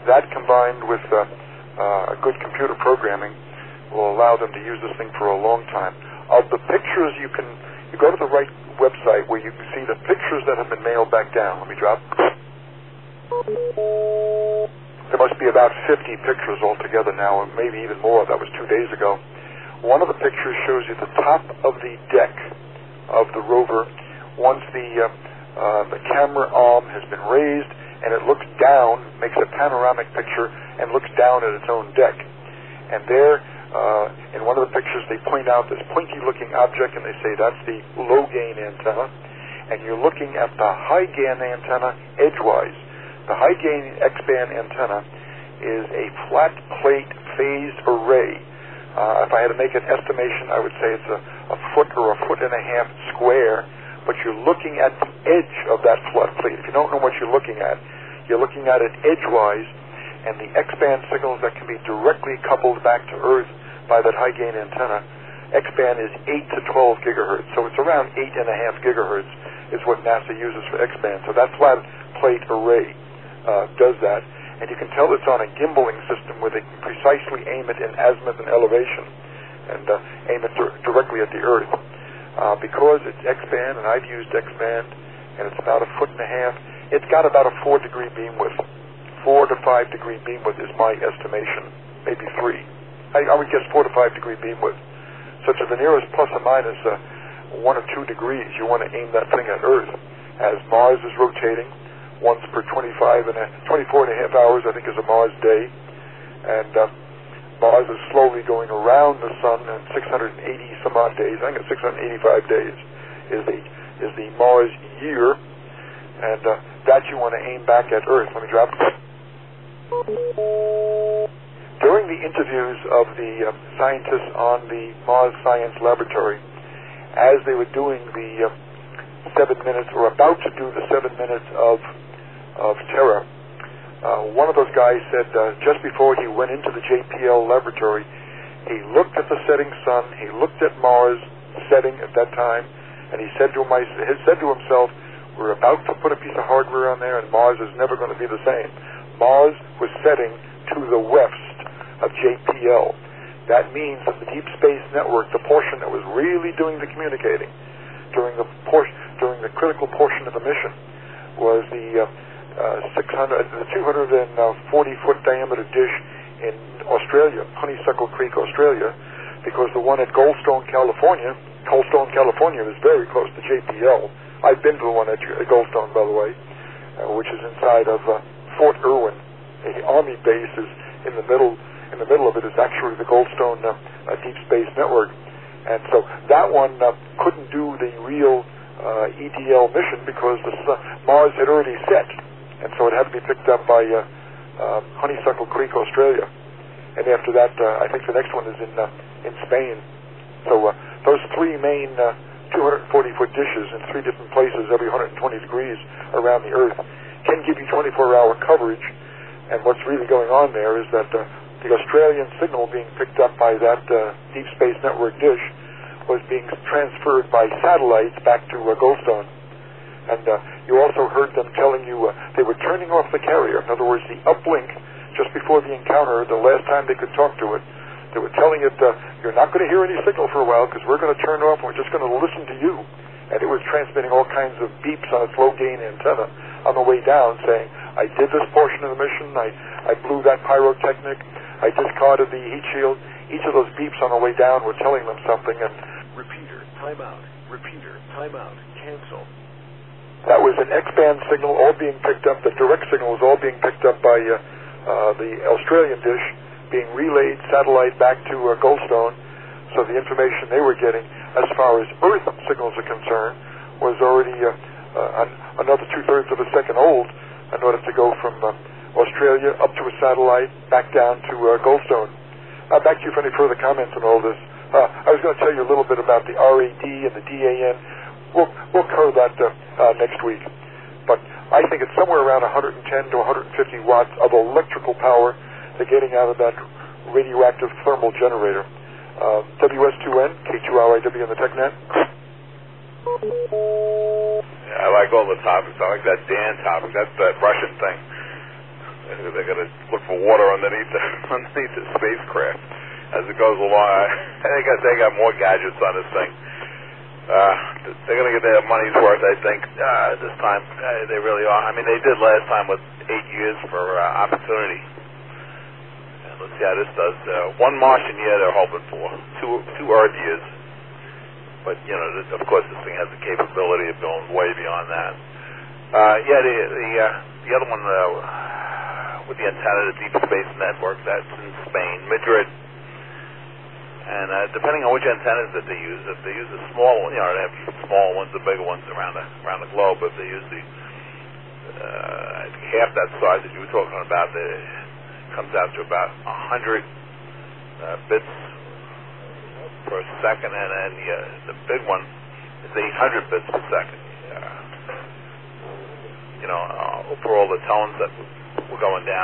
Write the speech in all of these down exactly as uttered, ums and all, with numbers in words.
that combined with uh, uh, good computer programming will allow them to use this thing for a long time. Of the pictures you can, you go to the right website where you can see the pictures that have been mailed back down. Let me drop. There must be about fifty pictures altogether now, and maybe even more. That was two days ago. One of the pictures shows you the top of the deck of the rover once the uh, uh, the camera arm has been raised, and it looks down, makes a panoramic picture, and looks down at its own deck. And there, uh, in one of the pictures, they point out this pointy-looking object, and they say that's the low-gain antenna. And you're looking at the high-gain antenna edgewise. The high-gain X-band antenna is a flat-plate phased array. Uh, if I had to make an estimation, I would say it's a, a foot or a foot and a half square, but you're looking at the edge of that flat plate. If you don't know what you're looking at, you're looking at it edgewise, and the X-band signals that can be directly coupled back to Earth by that high-gain antenna, X-band is eight to twelve gigahertz, so it's around eight and a half gigahertz is what NASA uses for X-band. So that flat plate array uh, does that, and you can tell it's on a gimbaling system where they can precisely aim it in azimuth and elevation and uh, aim it dir- directly at the Earth. Uh, because it's X-band, and I've used X-band, and it's about a foot and a half, it's got about a four degree beam width. Four to five degree beam width is my estimation, maybe three. I, I would guess four to five degree beam width. So to the nearest plus or minus uh, one or two degrees, you want to aim that thing at Earth. As Mars is rotating, once per twenty-five and a, twenty-four and a half hours, I think, is a Mars day, and uh, Mars is slowly going around the Sun in six hundred eighty some odd days. I think it's six hundred eighty-five days is the is the Mars year, and uh, that you want to aim back at Earth. Let me drop it. During the interviews of the uh, scientists on the Mars Science Laboratory, as they were doing the uh, seven minutes, or about to do the seven minutes of of terror, uh, one of those guys said uh, just before he went into the J P L laboratory, he looked at the setting sun, he looked at Mars setting at that time, and he said to him, he said to himself, "We're about to put a piece of hardware on there, and Mars is never going to be the same." Mars was setting to the west of J P L. That means that the Deep Space Network, the portion that was really doing the communicating during the portion, during the critical portion of the mission, was the uh, uh, six hundred, the two hundred forty foot diameter dish in Australia, Honeysuckle Creek, Australia, because the one at Goldstone, California, Goldstone, California is very close to J P L. I've been to the one at Goldstone, by the way, uh, which is inside of uh, Fort Irwin. The Army base is in the middle. In the middle of it is actually the Goldstone uh, uh, Deep Space Network, and so that one uh, couldn't do the real uh, E D L mission because the sun, Mars had already set, and so it had to be picked up by uh, uh, Honeysuckle Creek, Australia. And after that, uh, I think the next one is in uh, in Spain. So uh, those three main uh, two hundred forty foot dishes in three different places every one hundred twenty degrees around the Earth can give you twenty-four hour coverage. And what's really going on there is that uh, the Australian signal being picked up by that uh, Deep Space Network dish was being transferred by satellites back to uh, Goldstone. And uh, you also heard them telling you uh, they were turning off the carrier. In other words, the uplink, just before the encounter, the last time they could talk to it, they were telling it, uh, you're not going to hear any signal for a while because we're going to turn off and we're just going to listen to you. And it was transmitting all kinds of beeps on its low-gain antenna on the way down saying, I did this portion of the mission, I, I blew that pyrotechnic, I discarded the heat shield. Each of those beeps on the way down were telling them something. And repeater, timeout, repeater, timeout, cancel. That was an X-band signal all being picked up. The direct signal was all being picked up by uh, uh, the Australian dish, being relayed satellite back to uh, Goldstone. So the information they were getting as far as Earth signals are concerned was already uh, uh, an, another two-thirds of a second old in order to go from uh, Australia up to a satellite, back down to uh, Goldstone. Uh, back to you for any further comments on all this. Uh, I was going to tell you a little bit about the R A D and the D A N. We'll, we'll cover that uh, uh, next week. But I think it's somewhere around one hundred ten to one hundred fifty watts of electrical power they're getting out of that radioactive thermal generator. Uh, W S two N, K two R I W on the TechNet. Yeah, I like all the topics. I like that Dan topic. That's that Russian thing. they're going to look for water underneath the, underneath the spacecraft as it goes along. I think they got more gadgets on this thing. Uh, they're going to get their money's worth, I think, uh, this time. Uh, they really are. I mean, they did last time with eight years for uh, opportunity. And let's see how this does. Uh, one Martian year they're hoping for. Two, two Earth years. But, you know, this, of course, this thing has the capability of going way beyond that. Uh, yeah, the the, uh, the other one uh, with the antenna, the Deep Space Network, that's in Spain, Madrid. And uh, depending on which antennas that they use, if they use a small one, you know, they have small ones, the bigger ones around the around the globe. If they use the uh, half that size that you were talking about, the, it comes out to about a hundred uh, bits per second, and then the, uh, the big one is eight hundred bits per second. Uh, you know, uh, for all the tones that were going down.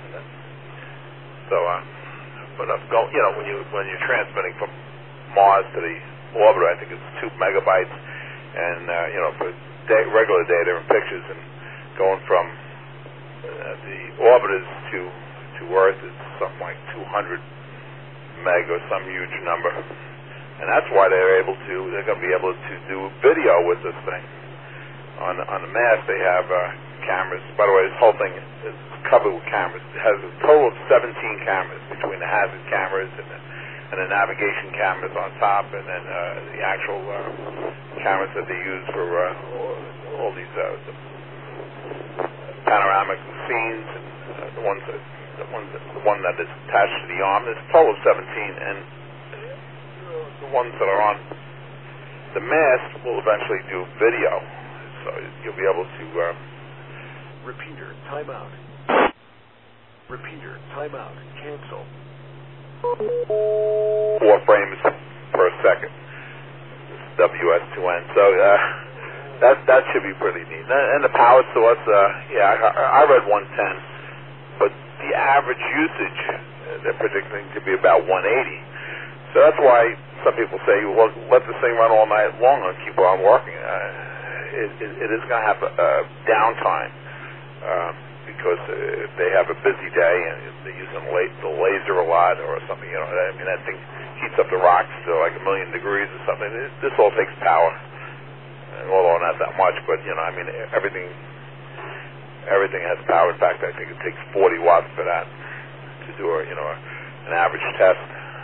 So. Uh, But of go, you know, when you when you're transmitting from Mars to the orbiter, I think it's two megabytes, and uh, you know, for day, regular data and pictures, and going from uh, the orbiters to to Earth is something like two hundred meg or some huge number, and that's why they're able to. They're going to be able to do video with this thing. On on the mast, they have uh, cameras. By the way, this whole thing is covered with cameras. It has a total of seventeen cameras between the hazard cameras and the, and the navigation cameras on top, and then uh, the actual uh, cameras that they use for uh, all, all these uh, the panoramic scenes, and uh, the ones that the ones that, the one that is attached to the arm. There's a total of seventeen, and the ones that are on the mast will eventually do video, so you'll be able to. Uh, Repeater, timeout. Repeater, timeout. Cancel. Four frames per second. This is W S two N. So uh, that that should be pretty neat. And the power source, uh, yeah, I, I read one ten, but the average usage uh, they're predicting to be about one eighty. So that's why some people say, well, let this thing run all night long and keep on working. Uh, it, it, it is going to have a, a downtime. Um, because uh, if they have a busy day and they're using la- the laser a lot or something, you know, I mean, that thing heats up the rocks to like a million degrees or something. It, this all takes power, and although not that much, but, you know, I mean, everything everything has power. In fact, I think it takes forty watts for that to do a, you know, an average test.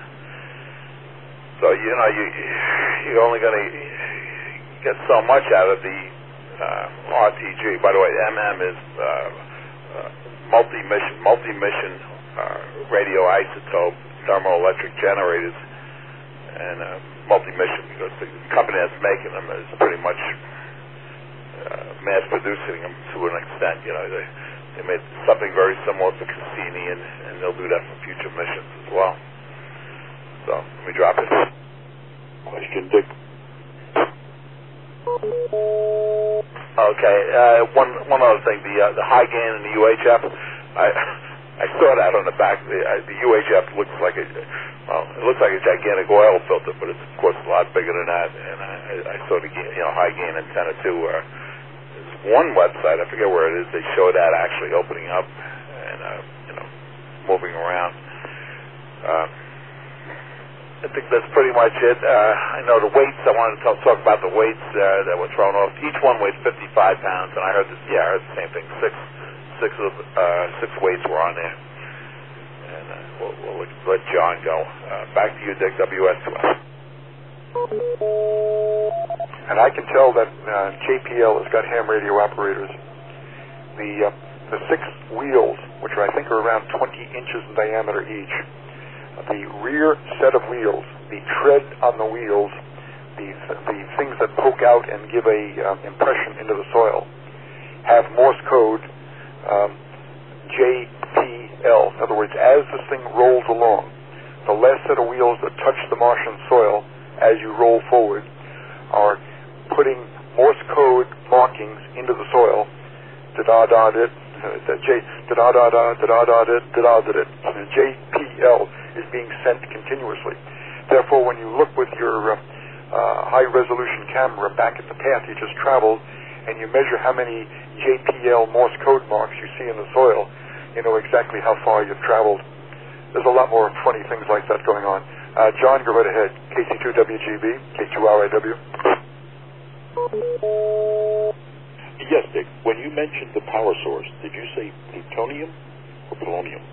So, you know, you, you're only going to get so much out of the Uh, R T G. By the way, M M is uh, uh, multi-mission, multi-mission uh, radioisotope thermoelectric generators, and uh, multi-mission because the company that's making them is pretty much uh, mass-producing them to an extent. You know, they they made something very similar to Cassini, and, and they'll do that for future missions as well. So let me drop it. Question, Dick. Okay, uh, one one other thing, the uh, the high gain in the U H F, I I saw that on the back. The, uh, the U H F looks like a well, it looks like a gigantic oil filter, but it's of course a lot bigger than that. And I, I saw the you know high gain antenna too. Where there's one website, I forget where it is, they show that actually opening up and uh, you know moving around. Uh, I think that's pretty much it. Uh, I know the weights, I wanted to talk, talk about the weights uh, that were thrown off. Each one weighed fifty-five pounds, and I heard this, yeah, I heard the same thing. Six six of uh, six weights were on there. And uh, we'll, we'll let, let John go. Uh, back to you, Dick, W S two S. And I can tell that uh, J P L has got ham radio operators. The, uh, the six wheels, which I think are around twenty inches in diameter each, the rear set of wheels, the tread on the wheels, the the things that poke out and give a um, impression into the soil, have Morse code um, J P L. In other words, as this thing rolls along, the last set of wheels that touch the Martian soil as you roll forward are putting Morse code markings into the soil. Da da da da da J da da da da da da da da da da. J P L is being sent continuously. Therefore, when you look with your uh, uh, high-resolution camera back at the path you just traveled, and you measure how many J P L Morse code marks you see in the soil, you know exactly how far you've traveled. There's a lot more funny things like that going on. Uh, John, go right ahead. K C two W G B, K two R I W. Yes, Dick. When you mentioned the power source, did you say plutonium or polonium?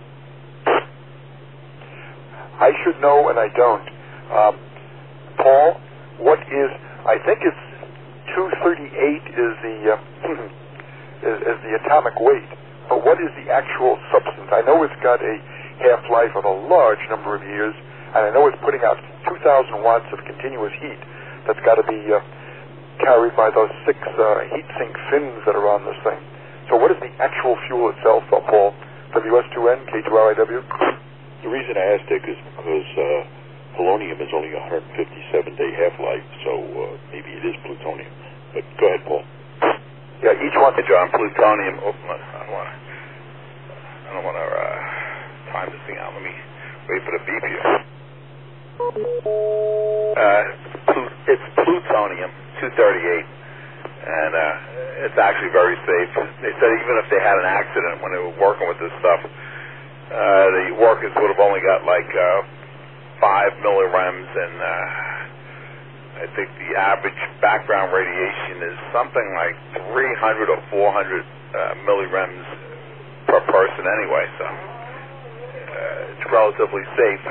I should know, and I don't. Um, Paul, what is? I think it's two thirty-eight is the uh, is, is the atomic weight. But what is the actual substance? I know it's got a half-life of a large number of years, and I know it's putting out two thousand watts of continuous heat. That's got to be uh, carried by those six uh, heat sink fins that are on this thing. So what is the actual fuel itself, uh, Paul? W S two N, K two R I W? The reason I asked, Dick, is because uh, polonium is only a one hundred fifty-seven day half-life, so uh, maybe it is plutonium. But go ahead, Paul. Yeah, each one. Hey, John, plutonium. Oh, I don't want to. I don't want to uh, time this thing out. Let me wait for the beep here. Uh, it's plutonium two thirty-eight, and uh, it's actually very safe. They said even if they had an accident when they were working with this stuff, uh, the workers would have only got like uh, five millirems, and uh, I think the average background radiation is something like three hundred or four hundred uh, millirems per person anyway, so uh, it's relatively safe.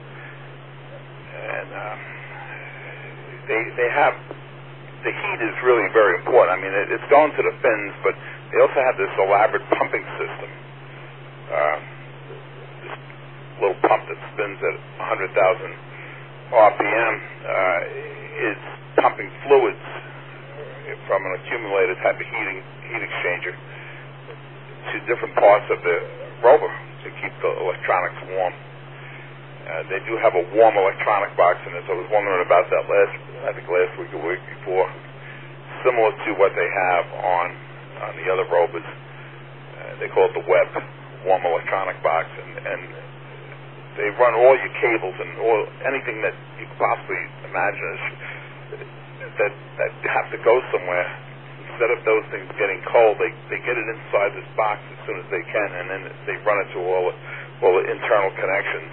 And uh, they they have, the heat is really very important. I mean, it, it's going to the fins, but they also have this elaborate pumping system. Uh, this little pump that spins at one hundred thousand R P M uh, is pumping fluids from an accumulated type of heating heat exchanger to different parts of the rover to keep the electronics warm. Uh, they do have a warm electronic box in it, so I was wondering about that last, I think last week or week before, similar to what they have on on the other rovers. Uh, they call it the Webb, warm electronic box, and, and they run all your cables and all anything that you could possibly imagine is, that that have to go somewhere. Instead of those things getting cold, they they get it inside this box as soon as they can, and then they run it to all the, all the internal connections.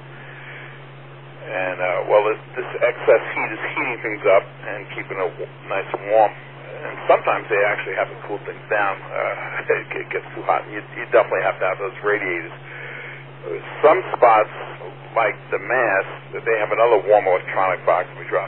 And, uh, well, this, this excess heat is heating things up and keeping it w- nice and warm. And sometimes they actually have to cool things down. Uh, it gets too hot. You, you definitely have to have those radiators. Uh, some spots, like the Mass, they have another warm electronic box we drop.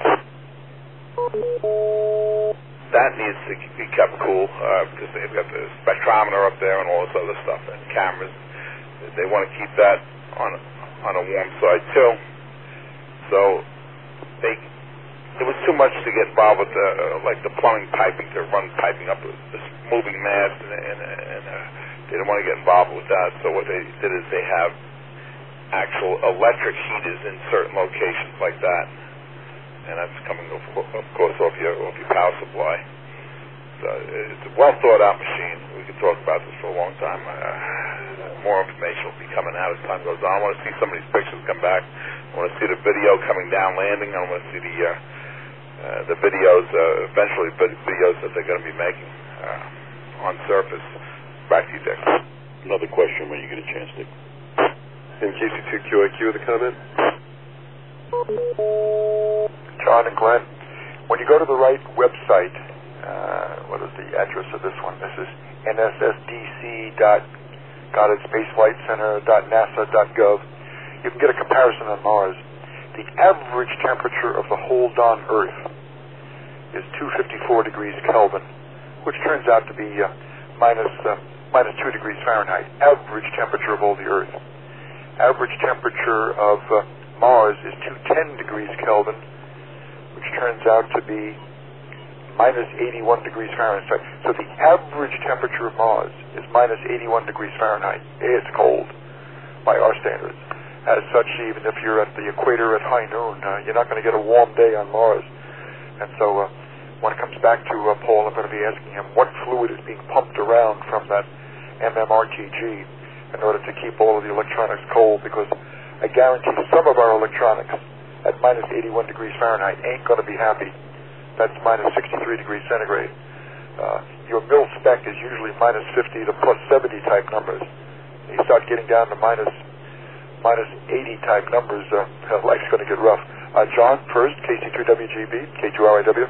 That needs to be kept cool uh, because they've got the spectrometer up there and all this other stuff and cameras. They want to keep that on on a warm side, too. So they, it was too much to get involved with the, uh, like the plumbing piping, to run piping up this moving mast, and, and, and uh, they didn't want to get involved with that. So what they did is they have actual electric heaters in certain locations like that, and that's coming, of course, off your off your power supply. So it's a well thought out machine. We could talk about this for a long time. Uh, more information will be coming out as time goes on. I want to see some of these pictures come back. I want to see the video coming down landing. I want to see the uh, uh, the videos, uh, eventually videos that they're going to be making uh, on surface. Back to you, Dick. Another question when you get a chance, Dick. And K C two Q I Q with a comment? John and Glenn, when you go to the right website, uh, what is the address of this one? This is N S S D C dot Goddard Space Flight Center dot NASA dot gov. You can get a comparison on Mars. The average temperature of the whole darn Earth is two hundred fifty-four degrees Kelvin, which turns out to be uh, minus, uh, minus two degrees Fahrenheit. Average temperature of all the Earth. Average temperature of uh, Mars is two hundred ten degrees Kelvin, which turns out to be minus eighty-one degrees Fahrenheit. So the average temperature of Mars is minus eighty-one degrees Fahrenheit. It's cold by our standards. As such, even if you're at the equator at high noon, uh, you're not going to get a warm day on Mars. And so uh, when it comes back to uh, Paul, I'm going to be asking him what fluid is being pumped around from that M M R T G in order to keep all of the electronics cold, because I guarantee some of our electronics at minus eighty-one degrees Fahrenheit ain't going to be happy. That's minus sixty-three degrees centigrade. Uh, your mil spec is usually minus fifty to plus seventy type numbers. you start getting down to minus minus eighty type numbers, uh, life's going to get rough. Uh, John, first, K C two W G B, K two R I W.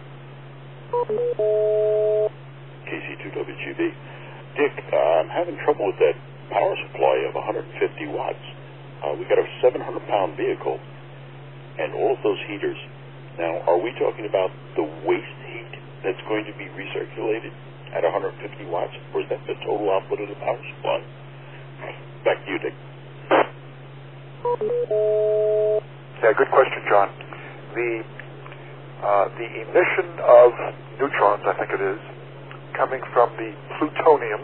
K C two W G B. Dick, uh, I'm having trouble with that power supply of one hundred fifty watts. Uh, we got a seven hundred pound vehicle and all of those heaters. Now, are we talking about the waste heat that's going to be recirculated at one hundred fifty watts, or is that the total output of the power supply? Back to you, Dick. Yeah, good question, John. The uh, the emission of neutrons, I think it is, coming from the plutonium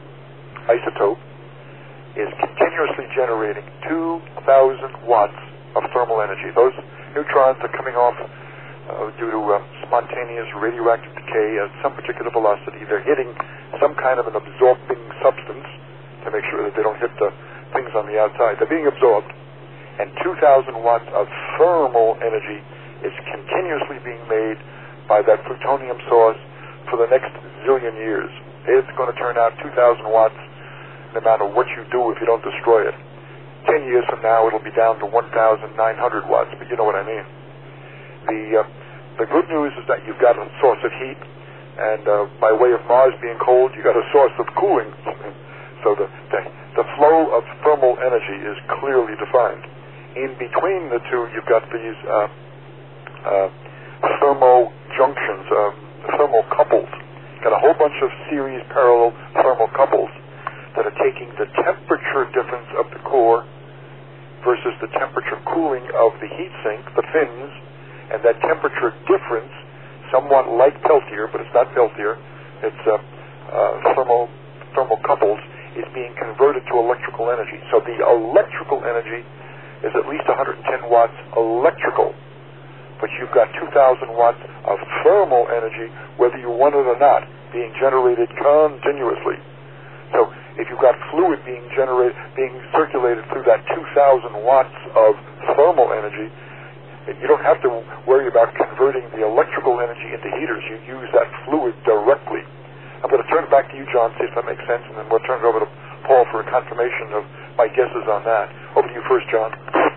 isotope is continuously generating two thousand watts of thermal energy. Those neutrons are coming off uh, due to uh, spontaneous radioactive decay at some particular velocity. They're hitting some kind of an absorbing substance to make sure that they don't hit the things on the outside. They're being absorbed, and two thousand watts of thermal energy is continuously being made by that plutonium source for the next zillion years. It's going to turn out two thousand watts no matter what you do if you don't destroy it. Ten years from now, it'll be down to one thousand nine hundred watts, but you know what I mean. The uh, the good news is that you've got a source of heat, and uh, by way of Mars being cold, you've got a source of cooling. So the, the, the flow of thermal energy is clearly defined. In between the two, you've got these uh, uh, thermo junctions, um, thermal couples. Got a whole bunch of series parallel thermal couples that are taking the temperature difference of the core versus the temperature cooling of the heat sink, the fins, and that temperature difference, somewhat like Peltier, but it's not Peltier, it's uh, uh, thermal, thermal couples, is being converted to electrical energy. So the electrical energy is at least one hundred ten watts electrical, but you've got two thousand watts of thermal energy, whether you want it or not, being generated continuously. So if you've got fluid being generated, being circulated through that two thousand watts of thermal energy, you don't have to worry about converting the electrical energy into heaters. You use that fluid directly. I'm going to turn it back to you, John, see if that makes sense, and then we'll turn it over to Paul for a confirmation of my guesses on that. Over to you first, John.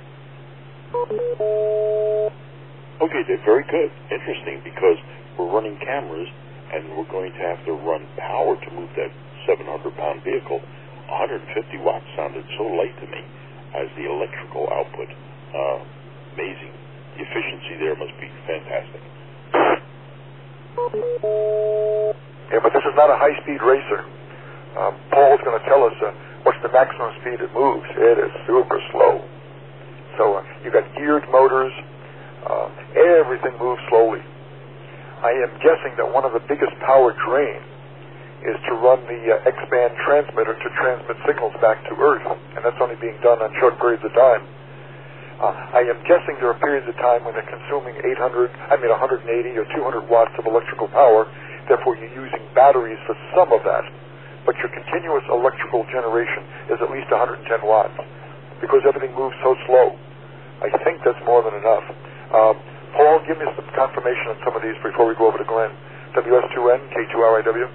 Okay, Dick, very good. Interesting, because we're running cameras, and we're going to have to run power to move that seven hundred pound vehicle. one hundred fifty watts sounded so light to me as the electrical output. Uh, amazing. The efficiency there must be fantastic. Yeah, but this is not a high-speed racer. Um, Paul's going to tell us uh, what's the maximum speed it moves. It is super slow. So uh, you've got geared motors. Uh, everything moves slowly. I am guessing that one of the biggest power drain is to run the uh, X-band transmitter to transmit signals back to Earth, and that's only being done on short periods of time. Uh, I am guessing there are periods of time when they're consuming eight hundred, I mean one hundred eighty or two hundred watts of electrical power. Therefore, you're using batteries for some of that, but your continuous electrical generation is at least one hundred ten watts because everything moves so slow. I think that's more than enough. Um, Paul, give me some confirmation on some of these before we go over to Glenn. W S two N, K two R I W.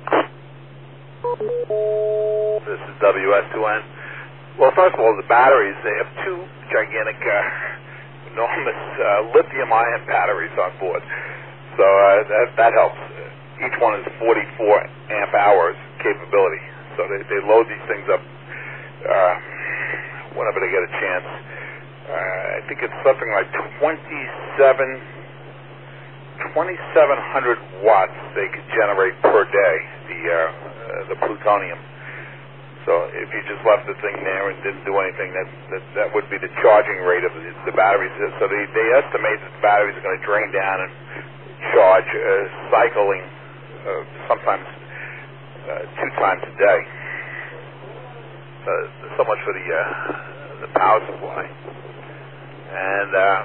This is W S two N. Well, first of all, the batteries, they have two gigantic, uh, enormous uh, lithium-ion batteries on board. So uh, that, that helps. Each one is forty-four amp hours capability. So they, they load these things up uh, whenever they get a chance. Uh, I think it's something like twenty-seven, twenty-seven hundred watts they could generate per day, the, uh, uh, the plutonium. So if you just left the thing there and didn't do anything, that that, that would be the charging rate of the, the batteries. So they, they estimate that the batteries are going to drain down and charge, uh, cycling uh, sometimes uh, two times a day. So, so much for the uh, the power supply. And uh,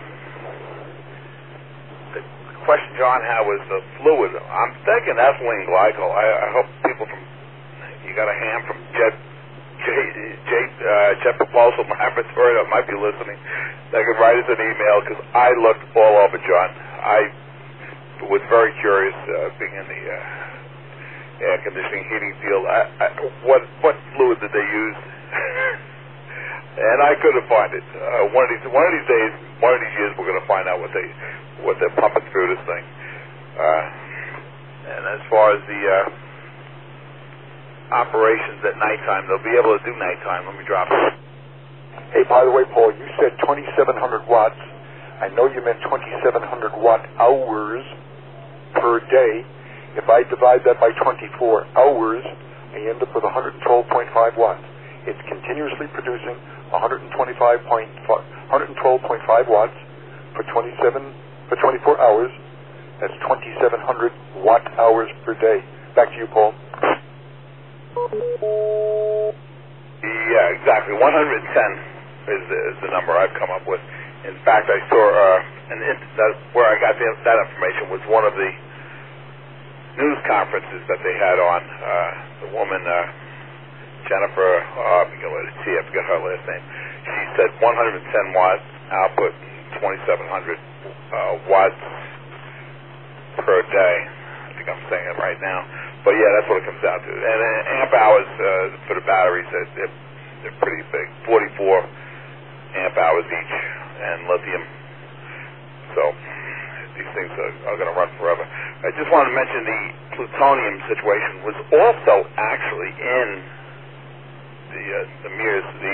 the question John had was the fluid. I'm thinking ethylene glycol. I, I hope people from you got a hand from Jet Jet Jet, uh, Jet Propulsion Laboratory that might be listening. They could write us an email because I looked all over, John. I was very curious, uh, being in the uh, air conditioning heating field. I, I, what what fluid did they use? And I couldn't find it. Uh, one of these one of these days, one of these years, we're going to find out what they what they're pumping through this thing. Uh, and as far as the uh, operations at nighttime, they'll be able to do nighttime. Let me drop it. Hey, by the way, Paul, you said twenty-seven hundred watts. I know you meant twenty-seven hundred watt hours per day. If I divide that by twenty-four hours, I end up with one hundred twelve point five watts. It's continuously producing one hundred twenty-five point five, one hundred twelve point five watts for twenty-seven for twenty-four hours. That's twenty-seven hundred watt hours per day. Back to you, Paul. Yeah, exactly. one hundred ten is the, is the number I've come up with. In fact, I saw, uh, and that's where I got the, that information was one of the news conferences that they had on. Uh, the woman, uh, Jennifer, oh, I'm going to let it see, I forget her last name. She said one hundred ten watt output, twenty-seven hundred uh, watts per day. I think I'm saying it right now. But yeah, that's what it comes down to. And uh, amp hours uh, for the batteries, they're, they're, they're pretty big, forty-four amp hours each, and lithium. So these things are, are going to run forever. I just want to mention the plutonium situation was also actually in the uh, the Mears, the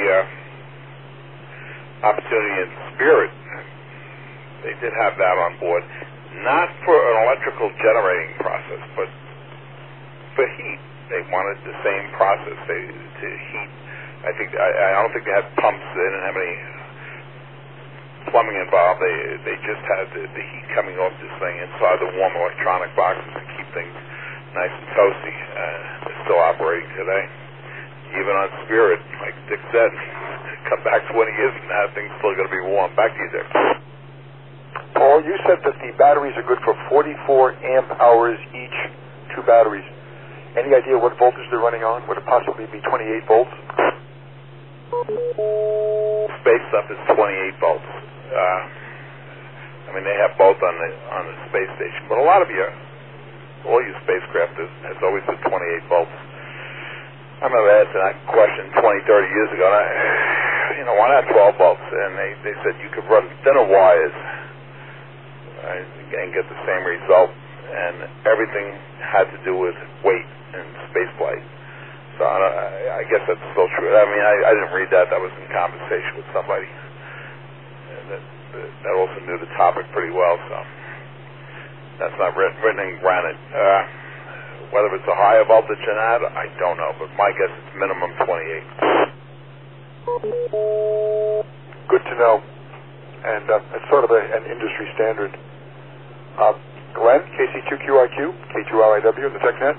uh, Opportunity and Spirit. They did have that on board, not for an electrical generating process, but for heat. They wanted the same process they, to heat. I think I, I don't think they had pumps. They didn't have any plumbing involved. They they just had the, the heat coming off this thing inside the warm electronic boxes to keep things nice and toasty. Uh, they're still operating today. Even on Spirit, like Dick said, come back twenty years from now, things still going to be warm. Back to you, Dick. Paul, you said that the batteries are good for forty-four amp hours each, two batteries. Any idea what voltage they're running on? Would it possibly be twenty-eight volts? Space stuff is twenty-eight volts. Uh, I mean, they have both on the on the space station, but a lot of your, all your spacecraft is, has always been twenty-eight volts. I remember asking that question twenty, thirty years ago, and I, you know, why not twelve volts? And they, they said you could run thinner wires uh, and get the same result, and everything had to do with weight and space flight. So I, I guess that's still true. I mean, I, I didn't read that. That was in conversation with somebody that, that also knew the topic pretty well. So that's not written, written in granite. Uh, whether it's a higher voltage than that, I don't know. But my guess is minimum twenty-eight. Good to know. And uh, it's sort of a, an industry standard. Uh, Glenn, K C two Q I Q, K two R I W in the TechNet.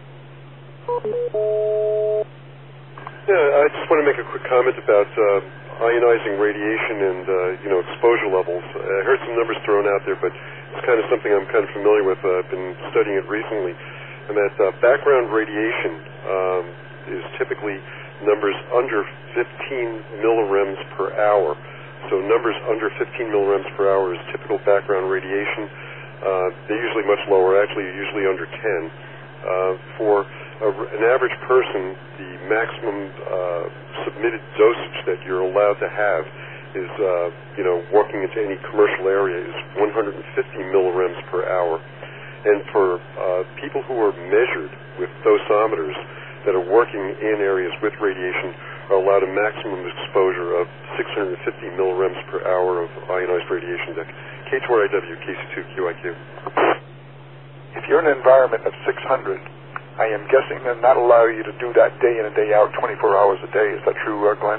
Yeah, I just want to make a quick comment about uh, ionizing radiation and uh, you know exposure levels. I heard some numbers thrown out there, but it's kind of something I'm kind of familiar with. Uh, I've been studying it recently, and that uh, background radiation um, is typically numbers under fifteen millirems per hour. So numbers under fifteen millirems per hour is typical background radiation. Uh, they're usually much lower. Actually, usually under ten. Uh, for a, an average person, the maximum uh, submitted dosage that you're allowed to have is, uh, you know, walking into any commercial area is one hundred fifty millirems per hour. And for uh, people who are measured with dosimeters that are working in areas with radiation are allowed a maximum exposure of six hundred fifty millirems per hour of ionized radiation. K two R I W, K C two Q I Q. If you're in an environment of six hundred, I am guessing they'll not allow you to do that day in and day out, twenty-four hours a day. Is that true, uh, Glenn?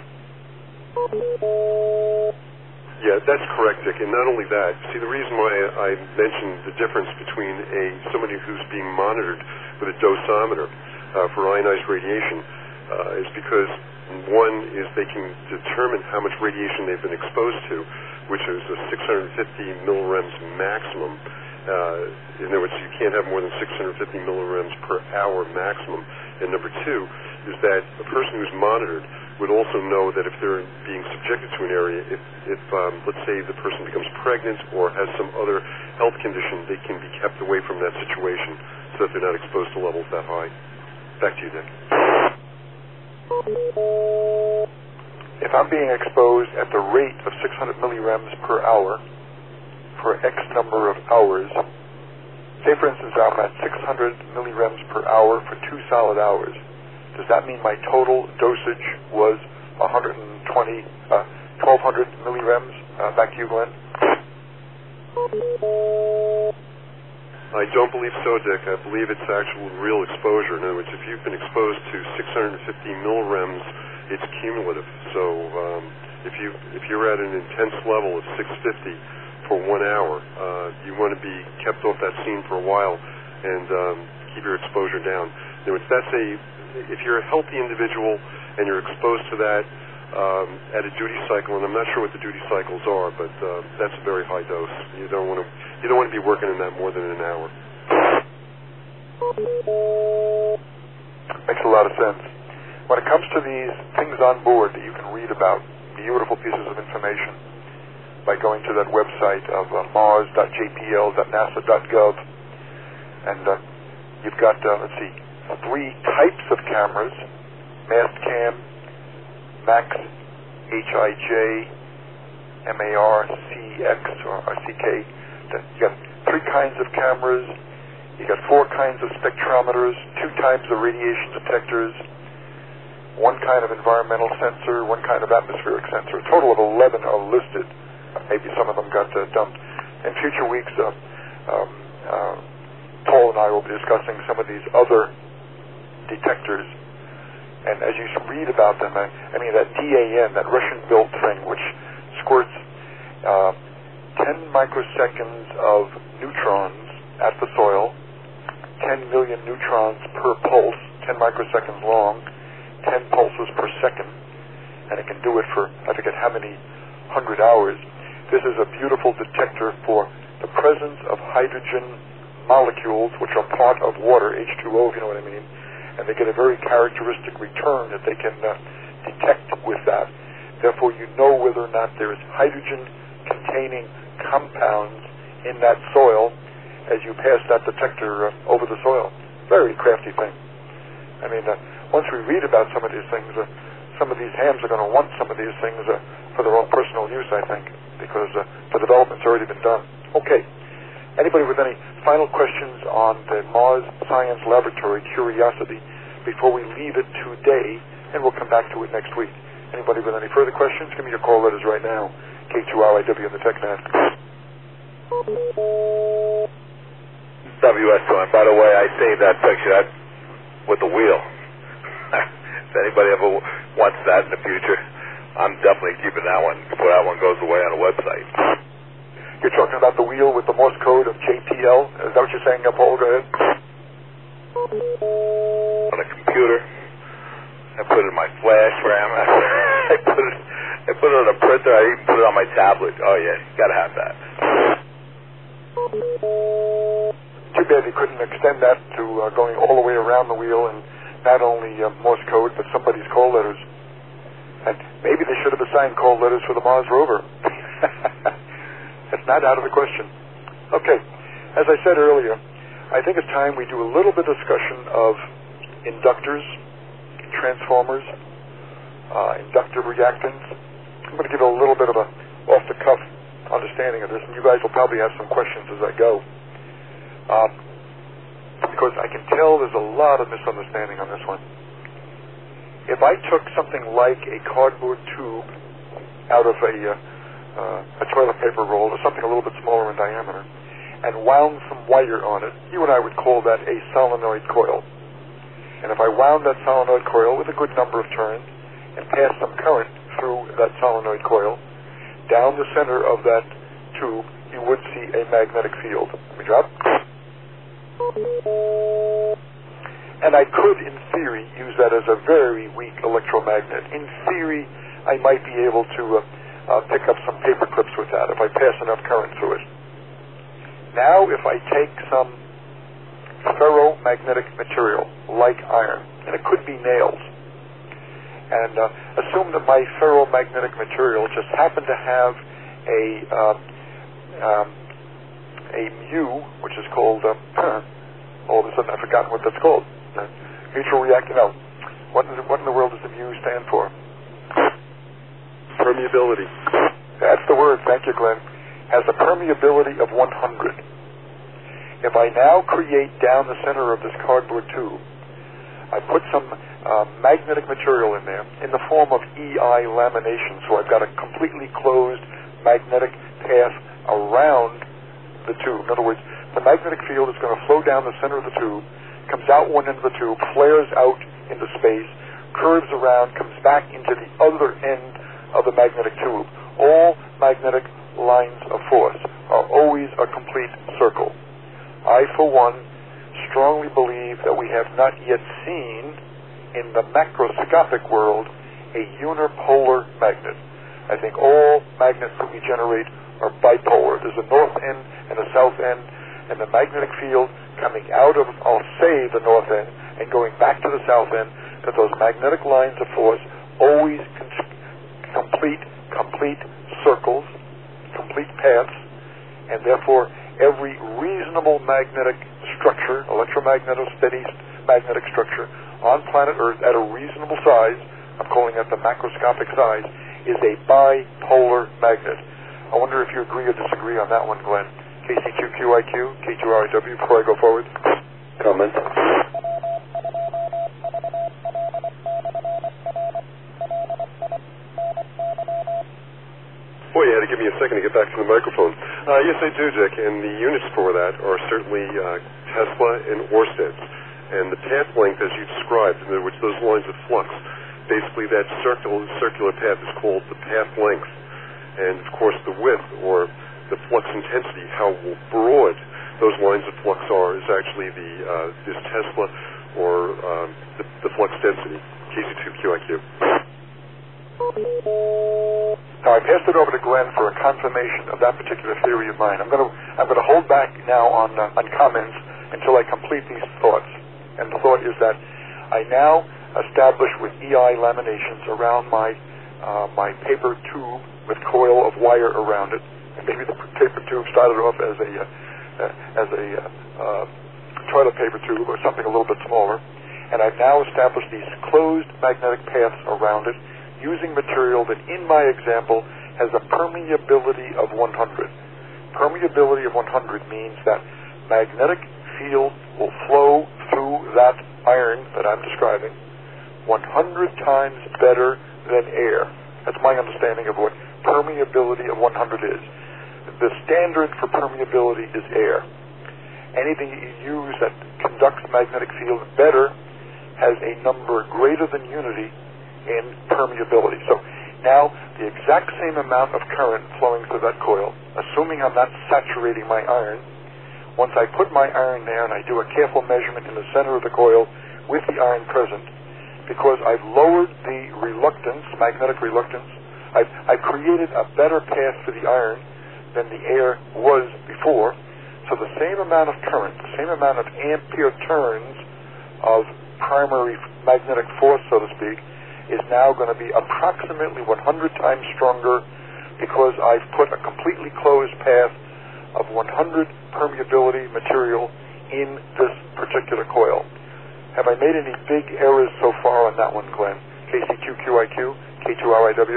Yeah, that's correct, Dick. And not only that, see, the reason why I mentioned the difference between a somebody who's being monitored with a dosimeter uh, for ionized radiation uh, is because, one, is they can determine how much radiation they've been exposed to, which is a six hundred fifty millirems maximum. Uh, in other words, you can't have more than six hundred fifty millirems per hour maximum. And number two is that a person who's monitored would also know that if they're being subjected to an area, if, if um, let's say the person becomes pregnant or has some other health condition, they can be kept away from that situation. so that they're not exposed to levels that high. Back to you, Dick. If I'm being exposed at the rate of six hundred millirems per hour for X number of hours, say for instance I'm at six hundred millirems per hour for two solid hours, does that mean my total dosage was one hundred twenty, uh, twelve hundred millirems? Uh, back to you, Glenn. I don't believe so, Dick. I believe it's actual real exposure. In other words, if you've been exposed to six hundred fifty millirems, it's cumulative. So um, if you if you're at an intense level of six fifty for one hour, uh, you want to be kept off that scene for a while and um, keep your exposure down. In other words, that's a if you're a healthy individual and you're exposed to that um, at a duty cycle, and I'm not sure what the duty cycles are, but uh, that's a very high dose. You don't want to you don't want to be working in that more than an hour. Makes a lot of sense. When it comes to these things on board that you can read about, beautiful pieces of information, by going to that website of uh, mars dot j p l dot nasa dot gov, and uh, you've got, uh, let's see, three types of cameras: Mastcam, Max, H I J, M A R, C X, or C K. You got three kinds of cameras. You got four kinds of spectrometers, two types of radiation detectors, one kind of environmental sensor, one kind of atmospheric sensor. A total of eleven are listed. Maybe some of them got uh, dumped. In future weeks, uh, um, uh, Paul and I will be discussing some of these other detectors. And as you read about them, I, I mean, that D A N, that Russian-built thing, which squirts uh, ten microseconds of neutrons at the soil, ten million neutrons per pulse, ten microseconds long, ten pulses per second, and it can do it for, I forget how many hundred hours. This is a beautiful detector for the presence of hydrogen molecules, which are part of water, H two O, if you know what I mean, and they get a very characteristic return that they can uh, detect with that. Therefore, you know whether or not there is hydrogen-containing compounds in that soil as you pass that detector uh, over the soil. Very crafty thing. I mean, uh, once we read about some of these things, uh, some of these hams are going to want some of these things uh, for their own personal use, I think, because uh, the development's already been done. Okay. Anybody with any final questions on the Mars Science Laboratory Curiosity before we leave it today, and we'll come back to it next week? Anybody with any further questions? Give me your call letters right now. K two R I W in the TechNet. W S one. By the way, I saved that picture that, with the wheel. If anybody ever wants that in the future, I'm definitely keeping that one before that one goes away on the website. You're talking about the wheel with the Morse code of J P L? Is that what you're saying, Paul? Go ahead. On a computer. I put it in my flash RAM. I put it I put it on a printer. I even put it on my tablet. Oh, yeah. You got to have that. Too bad they couldn't extend that to uh, going all the way around the wheel and not only uh, Morse code, but somebody's call letters. And maybe they should have assigned call letters for the Mars rover. That's not out of the question. Okay. As I said earlier, I think it's time we do a little bit of discussion of inductors, transformers, uh, inductive reactants. I'm going to give a little bit of a off-the-cuff understanding of this, and you guys will probably have some questions as I go. Um, because I can tell there's a lot of misunderstanding on this one. If I took something like a cardboard tube out of a, uh, uh, a toilet paper roll, or something a little bit smaller in diameter, and wound some wire on it, you and I would call that a solenoid coil. And if I wound that solenoid coil with a good number of turns and passed some current through that solenoid coil, down the center of that tube, you would see a magnetic field. Let me drop. And I could, in theory, use that as a very weak electromagnet. In theory, I might be able to uh, uh, pick up some paper clips with that if I pass enough current through it. Now, if I take some ferromagnetic material, like iron, and it could be nails, and uh, assume that my ferromagnetic material just happened to have a uh, um, a mu, which is called uh, All of a sudden, I've forgotten what that's called. Uh, mutual reactive. No. What, is it, what in the world does the mu stand for? Permeability. That's the word. Thank you, Glenn. Has a permeability of one hundred. If I now create down the center of this cardboard tube, I put some uh, magnetic material in there in the form of E I lamination, so I've got a completely closed magnetic path around the tube. In other words, the magnetic field is going to flow down the center of the tube, comes out one end of the tube, flares out into space, curves around, comes back into the other end of the magnetic tube. All magnetic lines of force are always a complete circle. I, for one, strongly believe that we have not yet seen in the macroscopic world a unipolar magnet. I think all magnets that we generate are bipolar. There's a north end and a south end, and the magnetic field coming out of, I'll say, the north end and going back to the south end, that those magnetic lines of force always con- complete, complete circles, complete paths, and therefore every reasonable magnetic structure, electromagnetic-steady magnetic structure on planet Earth at a reasonable size, I'm calling it the macroscopic size, is a bipolar magnet. I wonder if you agree or disagree on that one, Glenn. K C two Q I Q, K two R I W, before I go forward. Comment. Boy, you had to give me a second to get back to the microphone. Uh, yes, I do, Dick, and the units for that are certainly uh, Tesla and Orsteds. And the path length, as you described, in other words, those lines of flux, basically that circle, circular path is called the path length. And, of course, the width, or the flux intensity, how broad those lines of flux are, is actually the uh, is Tesla or um, the, the flux density, K C two Q I Q. Now I passed it over to Glenn for a confirmation of that particular theory of mine. I'm going to I'm going to hold back now on uh, on comments until I complete these thoughts. And the thought is that I now establish with E I laminations around my uh, my paper tube with coil of wire around it. And maybe the paper tube started off as a uh, uh, as a uh, uh, toilet paper tube or something a little bit smaller. And I've now established these closed magnetic paths around it, using material that, in my example, has a permeability of one hundred. Permeability of one hundred means that magnetic field will flow through that iron that I'm describing one hundred times better than air. That's my understanding of what permeability of one hundred is. The standard for permeability is air. Anything that you use that conducts magnetic field better has a number greater than unity in permeability. So now the exact same amount of current flowing through that coil, assuming I'm not saturating my iron, once I put my iron there and I do a careful measurement in the center of the coil with the iron present, because I've lowered the reluctance, magnetic reluctance, I've, I've created a better path for the iron than the air was before. So the same amount of current, the same amount of ampere turns of primary magnetic force, so to speak, is now going to be approximately one hundred times stronger because I've put a completely closed path of one hundred permeability material in this particular coil. Have I made any big errors so far on that one, Glenn? K C two Q I Q, K two R I W?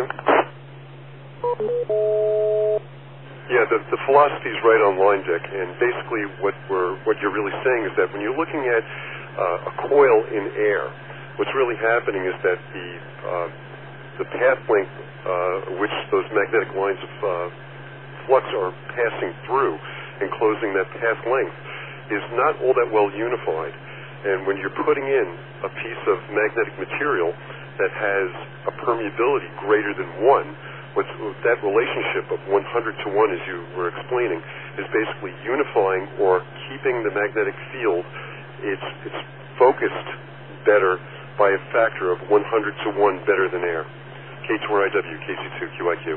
Yeah, the, the philosophy is right on line, Dick. And basically what we're what you're really saying is that when you're looking at uh, a coil in air, what's really happening is that the uh, the path length uh, which those magnetic lines of uh, flux are passing through and closing that path length is not all that well unified. And when you're putting in a piece of magnetic material that has a permeability greater than one, what's, that relationship of one hundred to one, as you were explaining, is basically unifying or keeping the magnetic field. It's, it's focused better by a factor of one hundred to one better than air. K two R I W, K C two Q I Q.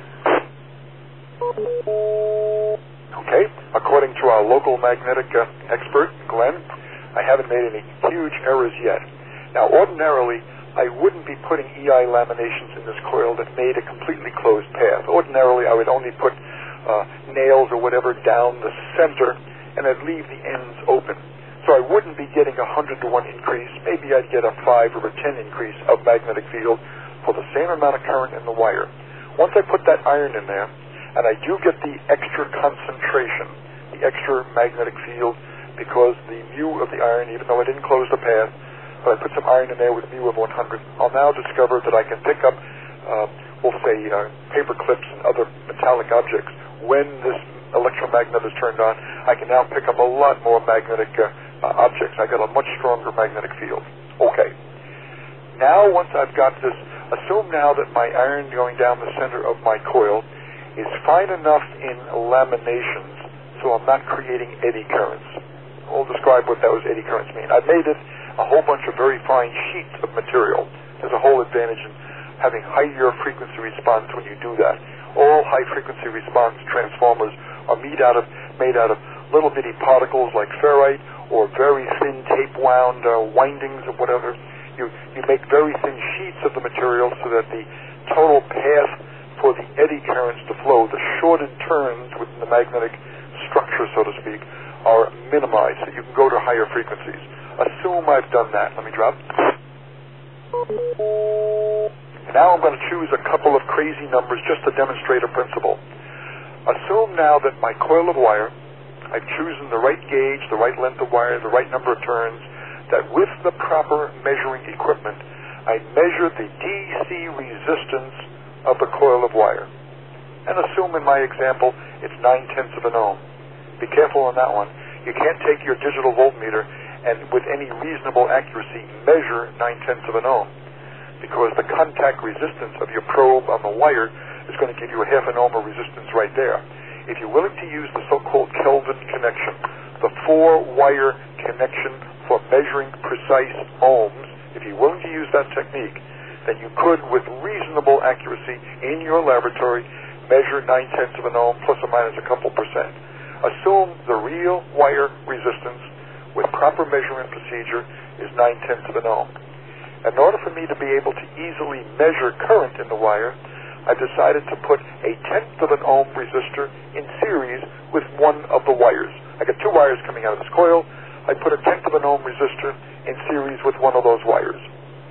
Okay, according to our local magnetic uh, expert, Glenn, I haven't made any huge errors yet. Now, ordinarily, I wouldn't be putting E I laminations in this coil that made a completely closed path. Ordinarily, I would only put uh, nails or whatever down the center, and I'd leave the ends open. So I wouldn't be getting a hundred to one increase. Maybe I'd get a five or a ten increase of magnetic field for the same amount of current in the wire. Once I put that iron in there, and I do get the extra concentration, the extra magnetic field, because the mu of the iron, even though I didn't close the path, but I put some iron in there with mu of one hundred, I'll now discover that I can pick up, uh, we'll say, uh, paper clips and other metallic objects. When this electromagnet is turned on, I can now pick up a lot more magnetic uh, uh, objects. I got a much stronger magnetic field. Okay. Now, once I've got this, assume now that my iron going down the center of my coil is fine enough in laminations so I'm not creating eddy currents. I'll describe what those eddy currents mean. I've made it a whole bunch of very fine sheets of material. There's a whole advantage in having higher frequency response when you do that. All high frequency response transformers are made out of made out of little bitty particles like ferrite or very thin tape wound uh, windings or whatever. You you make very thin sheets of the material so that the total path for the eddy currents to flow, the shorted turns within the magnetic structure, so to speak, are minimized, so you can go to higher frequencies. Assume I've done that. Let me drop. Now I'm going to choose a couple of crazy numbers just to demonstrate a principle. Assume now that my coil of wire, I've chosen the right gauge, the right length of wire, the right number of turns, that with the proper measuring equipment, I measure the D C resistance of the coil of wire. And assume in my example it's nine-tenths of an ohm. Be careful on that one. You can't take your digital voltmeter and with any reasonable accuracy measure nine-tenths of an ohm, because the contact resistance of your probe on the wire is going to give you a half an ohm of resistance right there. If you're willing to use the so-called Kelvin connection, the four-wire connection for measuring precise ohms, if you're willing to use that technique, then you could, with reasonable accuracy in your laboratory, measure nine-tenths of an ohm plus or minus a couple percent. Assume the real wire resistance with proper measurement procedure is nine-tenths of an ohm. In order for me to be able to easily measure current in the wire, I've decided to put a tenth of an ohm resistor in series with one of the wires. I got two wires coming out of this coil. I put a tenth of an ohm resistor in series with one of those wires.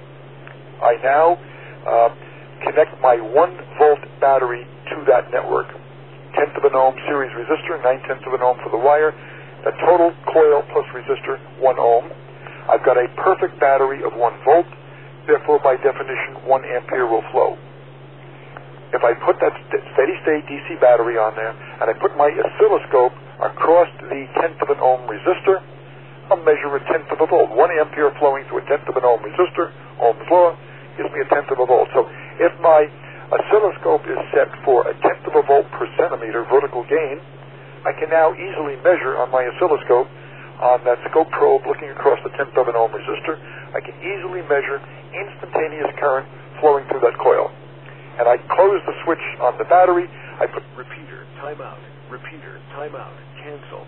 I now uh, connect my one volt battery to that network. Tenth of an ohm series resistor, nine tenths of an ohm for the wire. The total coil plus resistor, one ohm. I've got a perfect battery of one volt. Therefore, by definition, one ampere will flow. If I put that st- steady-state D C battery on there, and I put my oscilloscope across the tenth of an ohm resistor, I'll measure a tenth of a volt. One ampere flowing through a tenth of an ohm resistor, Ohm's law, gives me a tenth of a volt. So if my oscilloscope is set for a tenth of a volt per centimeter vertical gain, I can now easily measure on my oscilloscope on that scope probe looking across the tenth of an ohm resistor. I can easily measure instantaneous current flowing through that coil. And I close the switch on the battery. I put repeater, timeout, repeater, timeout, cancel.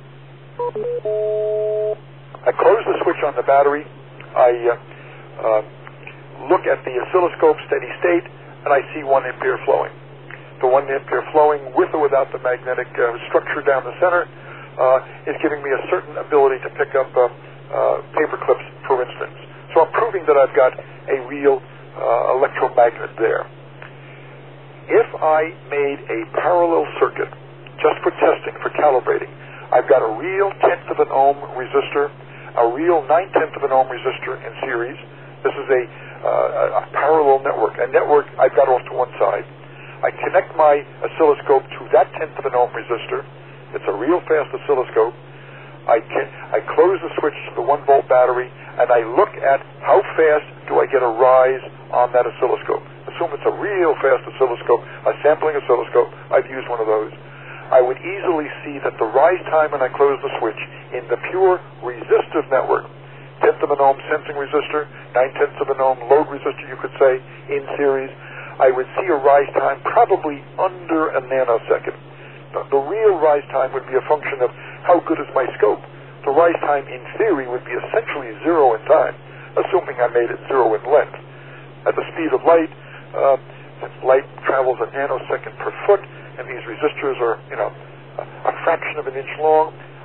I close the switch on the battery. I uh, uh, look at the oscilloscope steady state, and I see one ampere flowing. The one ampere flowing with or without the magnetic uh, structure down the center uh, is giving me a certain ability to pick up uh, uh, paper clips, for instance. So I'm proving that I've got a real uh, electromagnet there. If I made a parallel circuit just for testing, for calibrating, I've got a real tenth of an ohm resistor, a real nine-tenths of an ohm resistor in series. This is a, uh, a parallel network, a network I've got off to one side. I connect my oscilloscope to that tenth of an ohm resistor. It's a real fast oscilloscope. I, can, I close the switch to the one volt battery, and I look at how fast do I get a rise on that oscilloscope. Assume it's a real fast oscilloscope, a sampling oscilloscope. I've used one of those. I would easily see that the rise time when I close the switch in the pure resistive network, tenth of an ohm sensing resistor, nine-tenths of an ohm load resistor, you could say, in series, I would see a rise time probably under a nanosecond. The, the real rise time would be a function of how good is my scope. The rise time in theory would be essentially zero in time, assuming I made it zero in length. At the speed of light, uh, since light travels a nanosecond per foot, and these resistors are, you know, a, a fraction of an inch long,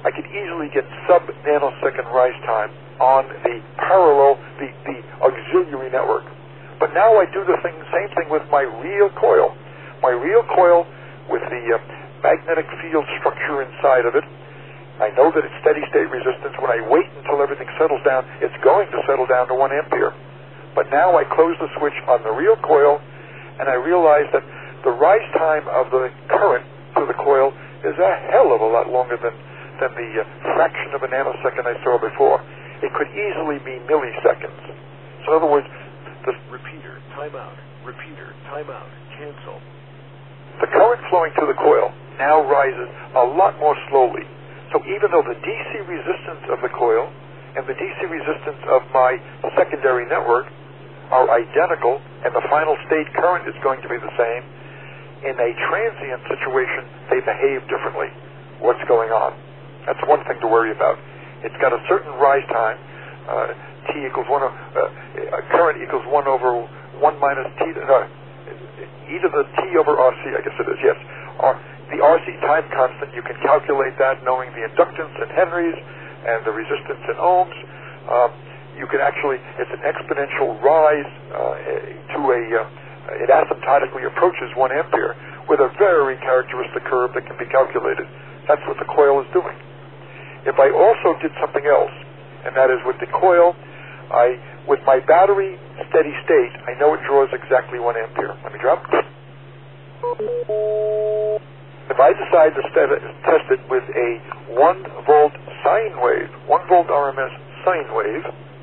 I could easily get sub-nanosecond rise time on the parallel, the, the auxiliary network. But now I do the thing, same thing with my real coil. My real coil with the uh, magnetic field structure inside of it. I know that it's steady-state resistance. When I wait until everything settles down, it's going to settle down to one ampere. But now I close the switch on the real coil, and I realize that the rise time of the current through the coil is a hell of a lot longer than, than the uh, fraction of a nanosecond I saw before. It could easily be milliseconds. So in other words, the repeater, timeout, repeater, timeout, cancel. The current flowing through the coil now rises a lot more slowly. So even though the D C resistance of the coil and the D C resistance of my secondary network are identical and the final state current is going to be the same, in a transient situation, they behave differently. What's going on? That's one thing to worry about. It's got a certain rise time. Uh, T equals one, uh, uh, current equals one over one minus T, no, e to the T over R C, I guess it is, yes. R, the R C time constant, you can calculate that knowing the inductance in henries and the resistance in ohms. Um, you can actually, it's an exponential rise uh, to a, uh, it asymptotically approaches one ampere with a very characteristic curve that can be calculated. That's what the coil is doing. If I also did something else, and that is with the coil, I, with my battery steady state, I know it draws exactly one ampere. Let me drop. If I decide to test it with a one volt sine wave, one volt R M S sine wave,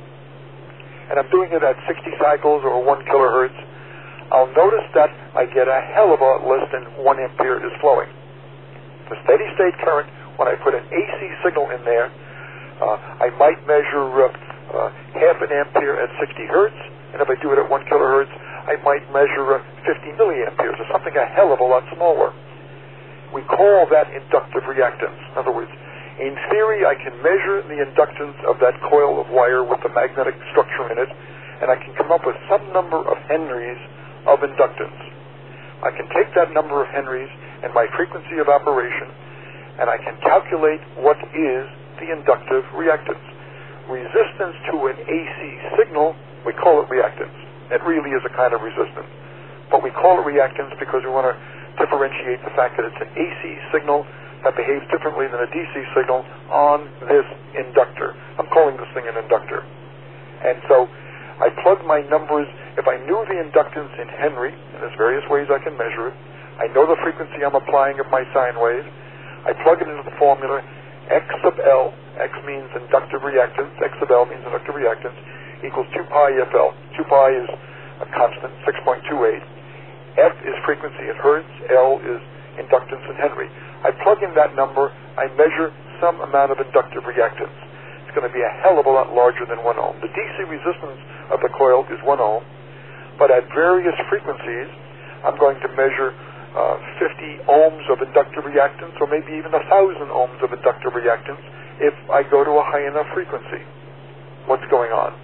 and I'm doing it at sixty cycles or one kilohertz, I'll notice that I get a hell of a lot less than one ampere is flowing. The steady state current, when I put an A C signal in there, uh, I might measure uh, uh, half an ampere at sixty hertz, and if I do it at one kilohertz, I might measure uh, fifty milliamperes, or something a hell of a lot smaller. We call that inductive reactance. In other words, in theory, I can measure the inductance of that coil of wire with the magnetic structure in it, and I can come up with some number of henries of inductance. I can take that number of henries and my frequency of operation, and I can calculate what is the inductive reactance. Resistance to an A C signal, we call it reactance. It really is a kind of resistance. But we call it reactance because we want to differentiate the fact that it's an A C signal that behaves differently than a D C signal on this inductor. I'm calling this thing an inductor. And so I plug my numbers. If I knew the inductance in Henry, and there's various ways I can measure it, I know the frequency I'm applying of my sine wave, I plug it into the formula, X sub L, X means inductive reactance, X sub L means inductive reactance, equals two pi F L. two pi is a constant, six point two eight. F is frequency in hertz, L is inductance in Henry. I plug in that number, I measure some amount of inductive reactance. It's going to be a hell of a lot larger than one ohm. The D C resistance of the coil is one ohm, but at various frequencies, I'm going to measure uh, fifty ohms of inductive reactance, or maybe even one thousand ohms of inductive reactance if I go to a high enough frequency. What's going on?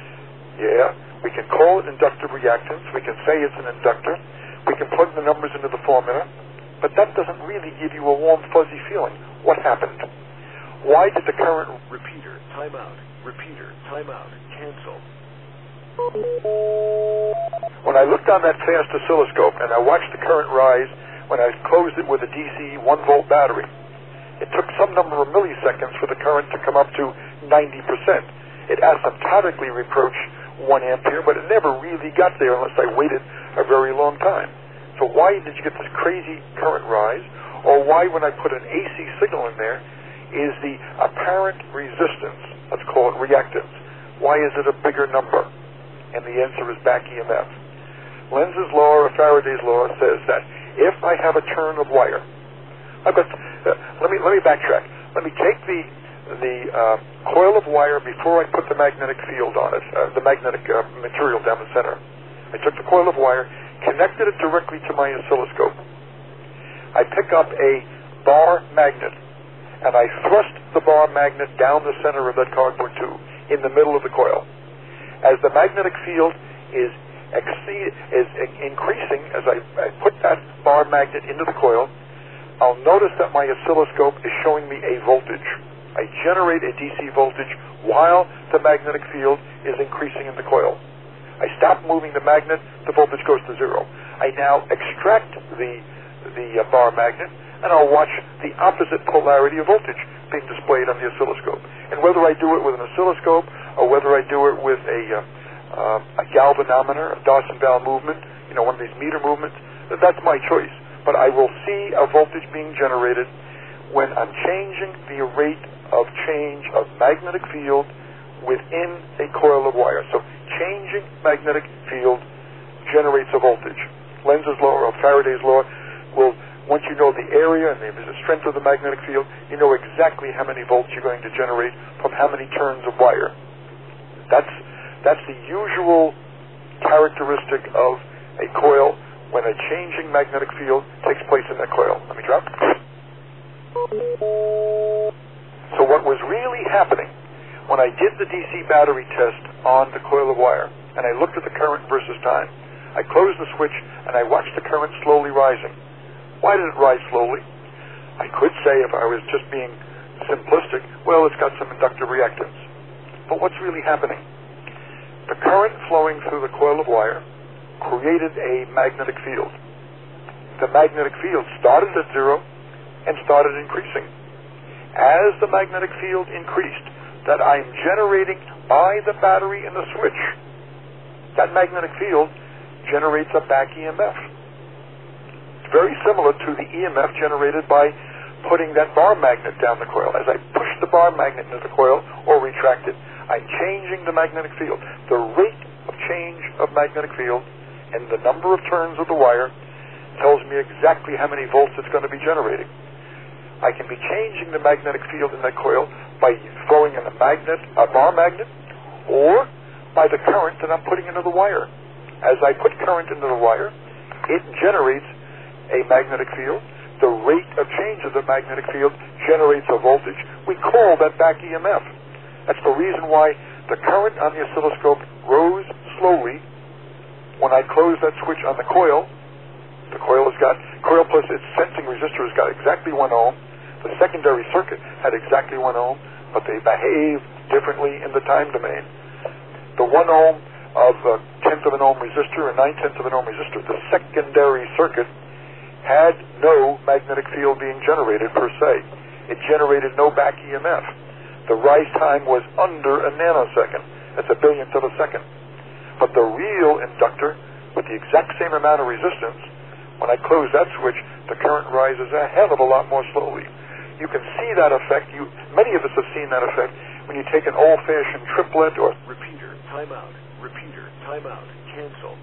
Yeah, we can call it inductive reactance. We can say it's an inductor. We can plug the numbers into the formula, but that doesn't really give you a warm, fuzzy feeling. What happened? Why did the current... Repeater, timeout. Repeater, timeout. Cancel. When I looked on that fast oscilloscope and I watched the current rise when I closed it with a D C one volt battery, it took some number of milliseconds for the current to come up to ninety percent. It asymptotically approached one ampere, but it never really got there unless I waited a very long time. So why did you get this crazy current rise? Or why, when I put an A C signal in there, is the apparent resistance, let's call it reactance, why is it a bigger number? And the answer is back E M F. Lenz's law, or Faraday's law, says that if I have a turn of wire, I've got, uh, let me let me backtrack. Let me take the the uh, coil of wire before I put the magnetic field on it, uh, the magnetic uh, material down the center. I took the coil of wire, connected it directly to my oscilloscope. I pick up a bar magnet, and I thrust the bar magnet down the center of that cardboard tube in the middle of the coil. As the magnetic field is exceed, is increasing, as I, I put that bar magnet into the coil, I'll notice that my oscilloscope is showing me a voltage. I generate a D C voltage while the magnetic field is increasing in the coil. I stop moving the magnet, the voltage goes to zero. I now extract the, the uh, bar magnet, and I'll watch the opposite polarity of voltage being displayed on the oscilloscope. And whether I do it with an oscilloscope or whether I do it with a, uh, uh, a galvanometer, a Dawson-Bell movement, you know, one of these meter movements, that's my choice. But I will see a voltage being generated when I'm changing the rate of change of magnetic field within a coil of wire. So changing magnetic field generates a voltage. Lenz's law or Faraday's law will, once you know the area and the strength of the magnetic field, you know exactly how many volts you're going to generate from how many turns of wire. That's, that's the usual characteristic of a coil when a changing magnetic field takes place in that coil. Let me drop. So what was really happening when I did the D C battery test on the coil of wire, and I looked at the current versus time, I closed the switch and I watched the current slowly rising. Why did it rise slowly? I could say, if I was just being simplistic, well, it's got some inductive reactance. But what's really happening? The current flowing through the coil of wire created a magnetic field. The magnetic field started at zero and started increasing. As the magnetic field increased, that I'm generating by the battery in the switch, that magnetic field generates a back E M F. It's very similar to the E M F generated by putting that bar magnet down the coil. As I push the bar magnet into the coil or retract it, I'm changing the magnetic field. The rate of change of magnetic field and the number of turns of the wire tells me exactly how many volts it's going to be generating. I can be changing the magnetic field in that coil by throwing in a magnet, a bar magnet, or by the current that I'm putting into the wire. As I put current into the wire, it generates a magnetic field. The rate of change of the magnetic field generates a voltage. We call that back E M F. That's the reason why the current on the oscilloscope rose slowly when I closed that switch on the coil. The coil has got, coil plus its sensing resistor has got exactly one ohm. The secondary circuit had exactly one ohm, but they behave differently in the time domain. The one ohm of a tenth of an ohm resistor and nine tenths of an ohm resistor, the secondary circuit had no magnetic field being generated per se. It generated no back E M F. The rise time was under a nanosecond. That's a billionth of a second. But the real inductor, with the exact same amount of resistance, when I close that switch, the current rises a hell of a lot more slowly. You can see that effect. You, many of us have seen that effect when you take an old-fashioned triplet or repeater, timeout, repeater, timeout, cancel.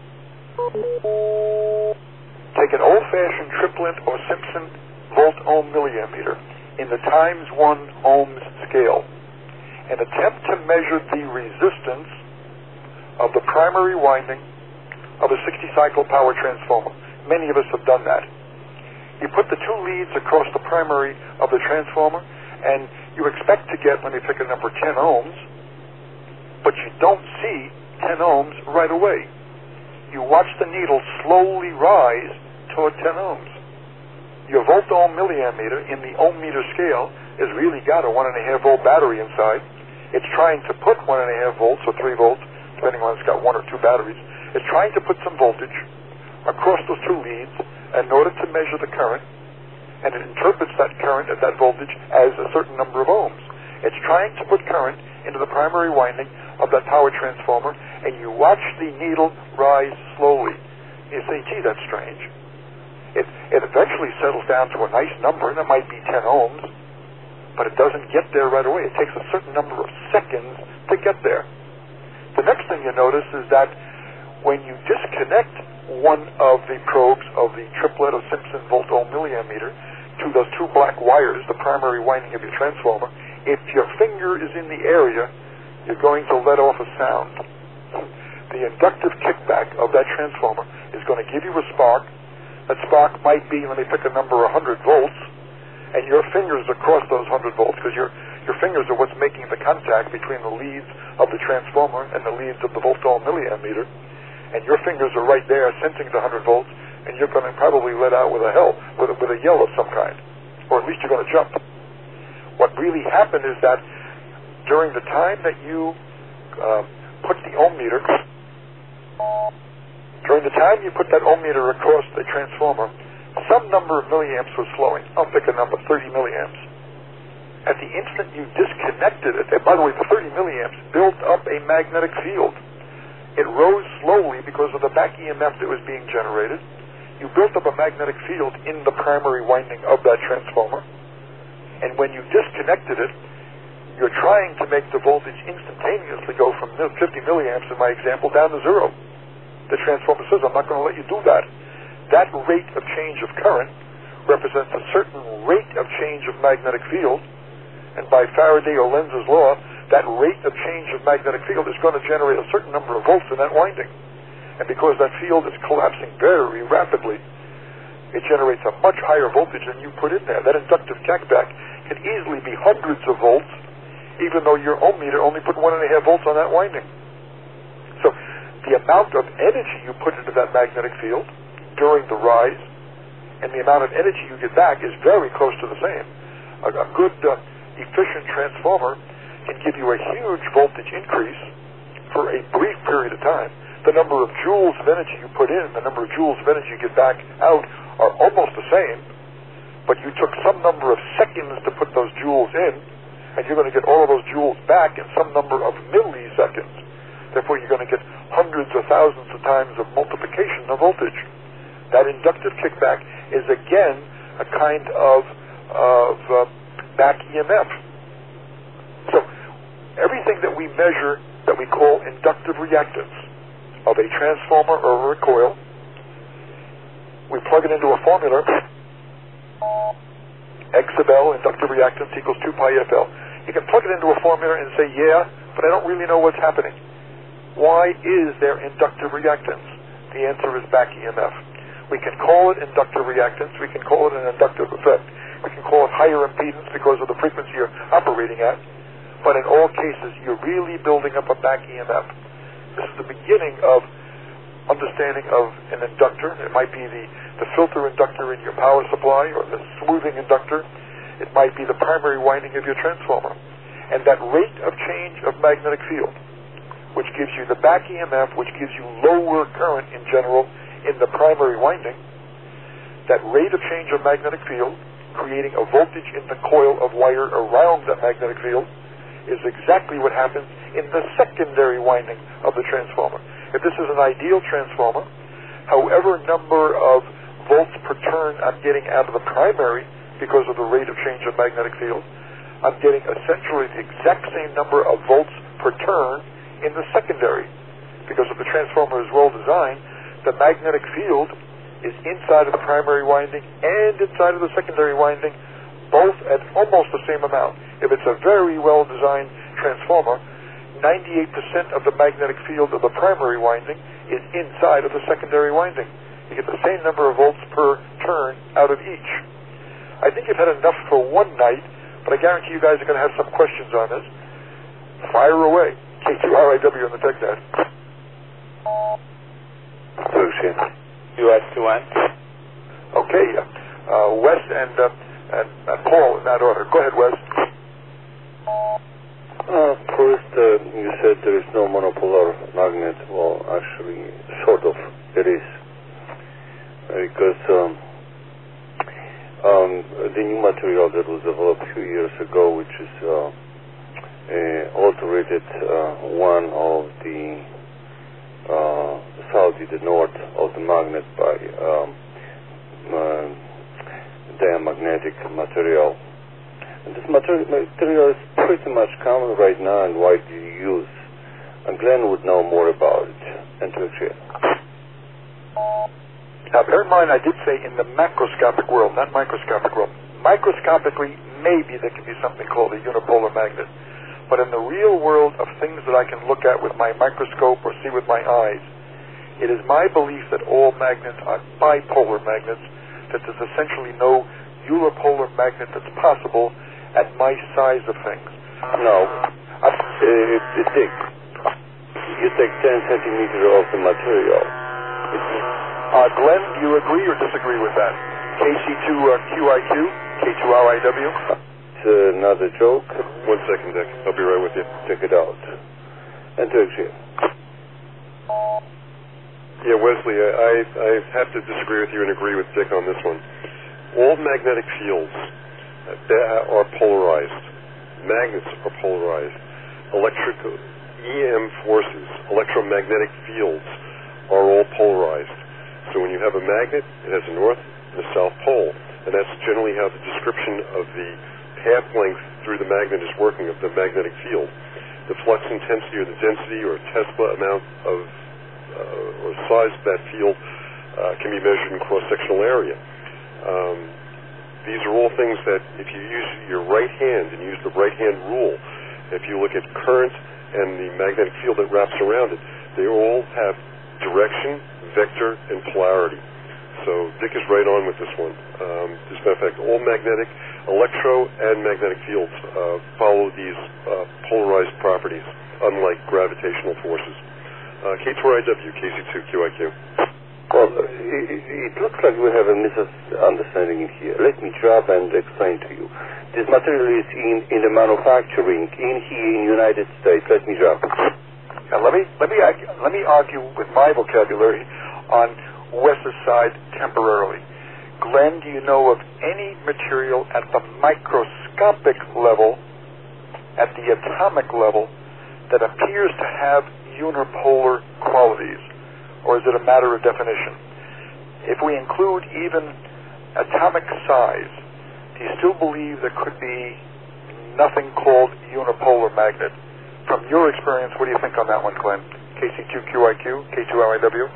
Take an old-fashioned triplet or Simpson volt-ohm milliammeter in the times one ohms scale and attempt to measure the resistance of the primary winding of a sixty-cycle power transformer. Many of us have done that. You put the two leads across the primary of the transformer, and you expect to get, let me pick a number, ten ohms, but you don't see ten ohms right away. You watch the needle slowly rise toward ten ohms. Your volt-ohm milliammeter in the ohm meter scale has really got a one and a half volt battery inside. It's trying to put one and a half volts or three volts, depending on if it's got one or two batteries. It's trying to put some voltage across those two leads in order to measure the current, and it interprets that current at that voltage as a certain number of ohms. It's trying to put current into the primary winding of that power transformer, and you watch the needle rise slowly. You say, gee, that's strange. It, it eventually settles down to a nice number, and it might be ten ohms, but it doesn't get there right away. It takes a certain number of seconds to get there. The next thing you notice is that when you disconnect one of the probes of the triplet of Simpson volt-ohm milliammeter to those two black wires, the primary winding of your transformer, if your finger is in the area, you're going to let off a sound. The inductive kickback of that transformer is going to give you a spark. That spark might be, let me pick a number, one hundred volts, and your fingers across those one hundred volts, because your, your fingers are what's making the contact between the leads of the transformer and the leads of the volt-ohm milliammeter. And your fingers are right there sensing the one hundred volts, and you're going to probably let out with a hell, with a, with a yell of some kind, or at least you're going to jump. What really happened is that during the time that you uh, put the ohm meter, during the time you put that ohm meter across the transformer, some number of milliamps was flowing. I'll pick a number, thirty milliamps. At the instant you disconnected it, and by the way, the thirty milliamps built up a magnetic field. It rose slowly because of the back E M F that was being generated. You built up a magnetic field in the primary winding of that transformer. And when you disconnected it, you're trying to make the voltage instantaneously go from fifty milliamps, in my example, down to zero. The transformer says, I'm not going to let you do that. That rate of change of current represents a certain rate of change of magnetic field. And by Faraday or Lenz's law, that rate of change of magnetic field is going to generate a certain number of volts in that winding. And because that field is collapsing very rapidly, it generates a much higher voltage than you put in there. That inductive kickback can easily be hundreds of volts, even though your ohm meter only put one and a half volts on that winding. So the amount of energy you put into that magnetic field during the rise and the amount of energy you get back is very close to the same. A, a good, uh, efficient transformer can give you a huge voltage increase for a brief period of time. The number of joules of energy you put in, the number of joules of energy you get back out are almost the same, but you took some number of seconds to put those joules in, and you're going to get all of those joules back in some number of milliseconds. Therefore, you're going to get hundreds or thousands of times of multiplication of voltage. That inductive kickback is, again, a kind of, of uh, back E M F. So, everything that we measure that we call inductive reactance of a transformer or a coil, we plug it into a formula. X sub L, inductive reactance, equals two pi F L. You can plug it into a formula and say, yeah, but I don't really know what's happening. Why is there inductive reactance? The answer is back E M F. We can call it inductive reactance. We can call it an inductive effect. We can call it higher impedance because of the frequency you're operating at. But in all cases, you're really building up a back E M F. This is the beginning of understanding of an inductor. It might be the, the filter inductor in your power supply or the smoothing inductor. It might be the primary winding of your transformer. And that rate of change of magnetic field, which gives you the back E M F, which gives you lower current in general in the primary winding, that rate of change of magnetic field, creating a voltage in the coil of wire around that magnetic field, is exactly what happens in the secondary winding of the transformer. If this is an ideal transformer, however number of volts per turn I'm getting out of the primary because of the rate of change of magnetic field, I'm getting essentially the exact same number of volts per turn in the secondary. Because if the transformer is well designed, the magnetic field is inside of the primary winding and inside of the secondary winding, both at almost the same amount. If it's a very well-designed transformer, ninety-eight percent of the magnetic field of the primary winding is inside of the secondary winding. You get the same number of volts per turn out of each. I think you've had enough for one night, but I guarantee you guys are going to have some questions on this. Fire away. K two R I W on the TechNet. U S two N. Okay, uh, Wes and, uh, and, and Paul in that order. Go ahead, Wes. Uh, first, uh, you said there is no monopolar magnet. Well, actually, sort of, it is. Because um, um, the new material that was developed a few years ago, which is uh, uh, alterated uh, one of the uh, south to the north of the magnet by um, uh, diamagnetic material. And this material, material is pretty much common right now and widely used. And Glenn would know more about it. And to share. Now, bear in mind, I did say in the macroscopic world, not microscopic world. Microscopically, maybe there can be something called a unipolar magnet. But in the real world of things that I can look at with my microscope or see with my eyes, it is my belief that all magnets are bipolar magnets, that there's essentially no unipolar magnet that's possible at my size of things. No. Uh, it's it thick. You take ten centimeters of the material. Uh, Glenn, do you agree or disagree with that? K C two uh, Q I Q, K two R I W? it's uh, not a joke. One second, Dick. I'll be right with you. Check it out. And to actually. Yeah, Wesley, I, I have to disagree with you and agree with Dick on this one. All magnetic fields uh, are polarized. Magnets are polarized. Electrical E M forces, electromagnetic fields, are all polarized. So when you have a magnet, it has a north and a south pole. And that's generally how the description of the path length through the magnet is working, of the magnetic field. The flux intensity or the density or Tesla amount of uh, or size of that field uh, can be measured in cross-sectional area. Um, these are all things that if you use your right hand and use the right-hand rule, if you look at current and the magnetic field that wraps around it, they all have direction, vector, and polarity. So Dick is right on with this one. Um, as a matter of fact, all magnetic, electro and magnetic fields uh, follow these uh, polarized properties, unlike gravitational forces. Uh, K two R I W, K C two Q I Q. Well, it, it looks like we have a misunderstanding in here. Let me drop and explain to you. This material is in, in the manufacturing in here in the United States. Let me drop. Now, let me let me let me argue with my vocabulary on Wes's side temporarily. Glenn, do you know of any material at the microscopic level, at the atomic level, that appears to have unipolar qualities? Or is it a matter of definition? If we include even atomic size, do you still believe there could be nothing called unipolar magnet? From your experience, what do you think on that one, Glenn? K C two Q I Q, K two R I W?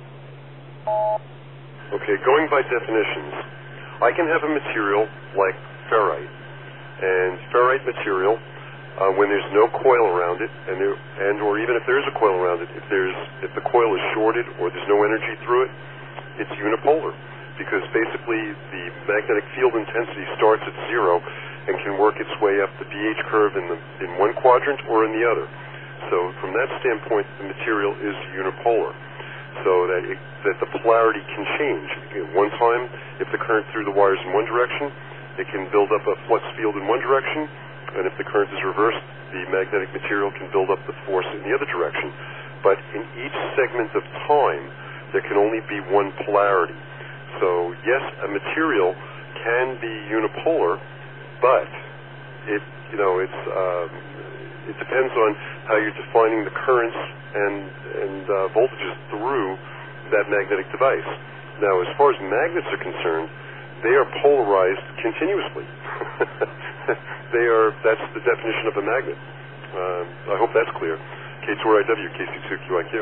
Okay, going by definitions, I can have a material like ferrite, and ferrite material, uh, when there's no coil around it, and there, and or even if there is a coil around it, if there's if the coil is shorted or there's no energy through it, it's unipolar, because basically the magnetic field intensity starts at zero and can work its way up the B H curve in the in one quadrant or in the other. So from that standpoint, the material is unipolar. So that it, that the polarity can change. One time, if the current through the wire is in one direction, it can build up a flux field in one direction, and if the current is reversed, the magnetic material can build up the force in the other direction. But in each segment of time, there can only be one polarity. So yes, a material can be unipolar, but it you know it's um, it depends on how you're defining the currents and and uh, voltages through that magnetic device. Now, as far as magnets are concerned, they are polarized continuously. They are. That's the definition of a magnet. Uh, I hope that's clear. K two R I W, K C two Q I Q.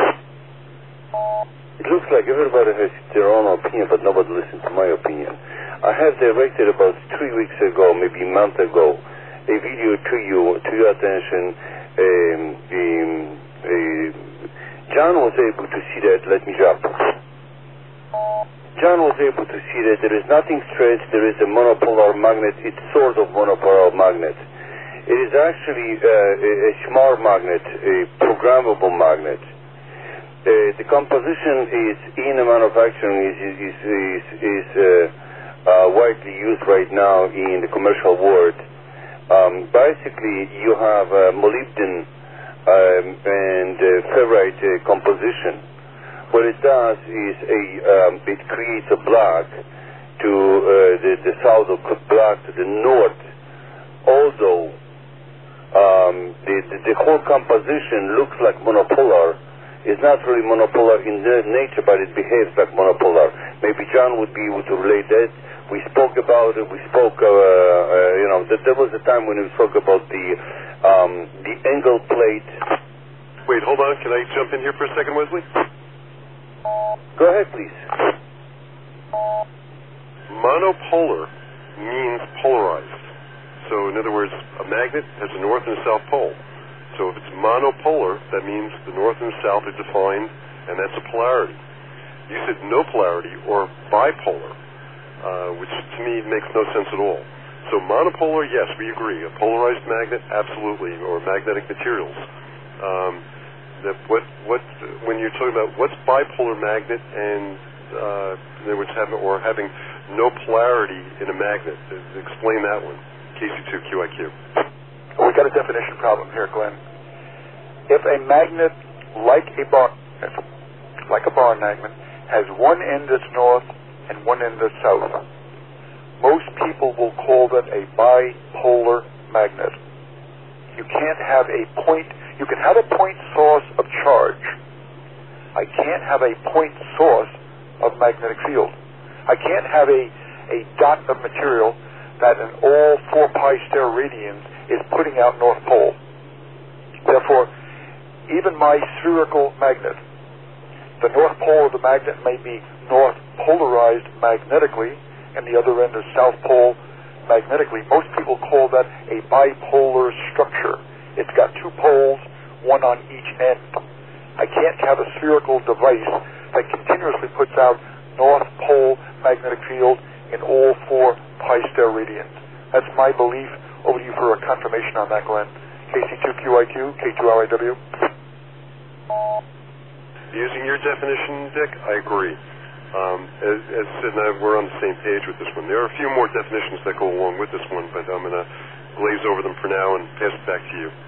It looks like everybody has their own opinion, but nobody listens to my opinion. I have directed about three weeks ago, maybe a month ago, a video to you, to your attention. Um, um, uh, John was able to see that. Let me drop. John was able to see that there is nothing straight. There is a monopolar magnet. It's sort of monopolar magnet. It is actually uh, a, a smart magnet, a programmable magnet. Uh, the composition is in the manufacturing is is is, is uh, uh, widely used right now in the commercial world. Um, basically, you have uh, molybdenum um, and uh, ferrite uh, composition. What it does is a um, it creates a block to uh, the, the south of block to the north. Although um, the, the the whole composition looks like monopolar, it's not really monopolar in their nature, but it behaves like monopolar. Maybe John would be able to relate that. We spoke about it. We spoke, uh, uh, you know, that there was a time when we spoke about the um, the angle plate. Wait, hold on. Can I jump in here for a second, Wesley? Go ahead, please. Monopolar means polarized. So, in other words, a magnet has a north and a south pole. So if it's monopolar, that means the north and the south are defined, and that's a polarity. You said no polarity or bipolar, uh, which to me makes no sense at all. So monopolar, yes, we agree. A polarized magnet, absolutely, or magnetic materials. Um, that what what when you're talking about what's bipolar magnet and uh, in other words, having or having no polarity in a magnet, explain that one. K C two Q I Q. We got a definition problem here, Glenn. If a magnet like a bar, like a bar magnet, has one end that's north and one end that's south, most people will call that a bipolar magnet. You can't have a point, you can have a point source of charge. I can't have a point source of magnetic field. I can't have a, a dot of material that in all four pi steradians is putting out North Pole. Therefore, even my spherical magnet, the North Pole of the magnet may be north polarized magnetically, and the other end is South Pole magnetically. Most people call that a bipolar structure. It's got two poles, one on each end. I can't have a spherical device that continuously puts out North Pole magnetic field in all four pi steradians. That's my belief. Over to you for a confirmation on that, Glenn. K C two Q I Q, K two R I W. Using your definition, Dick, I agree. Um, as, as Sid and I, we're on the same page with this one. There are a few more definitions that go along with this one, but I'm going to glaze over them for now and pass it back to you.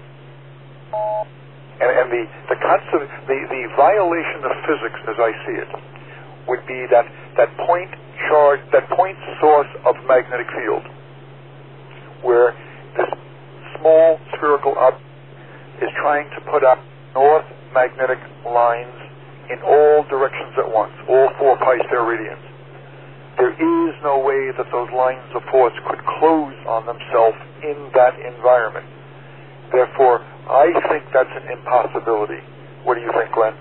And, and the the concept, the, the violation of physics, as I see it, would be that, that point charge, that point source of magnetic field, where this small spherical object is trying to put out north magnetic lines in all directions at once, all four pi steradians. There is no way that those lines of force could close on themselves in that environment. Therefore, I think that's an impossibility. What do you think, Glenn?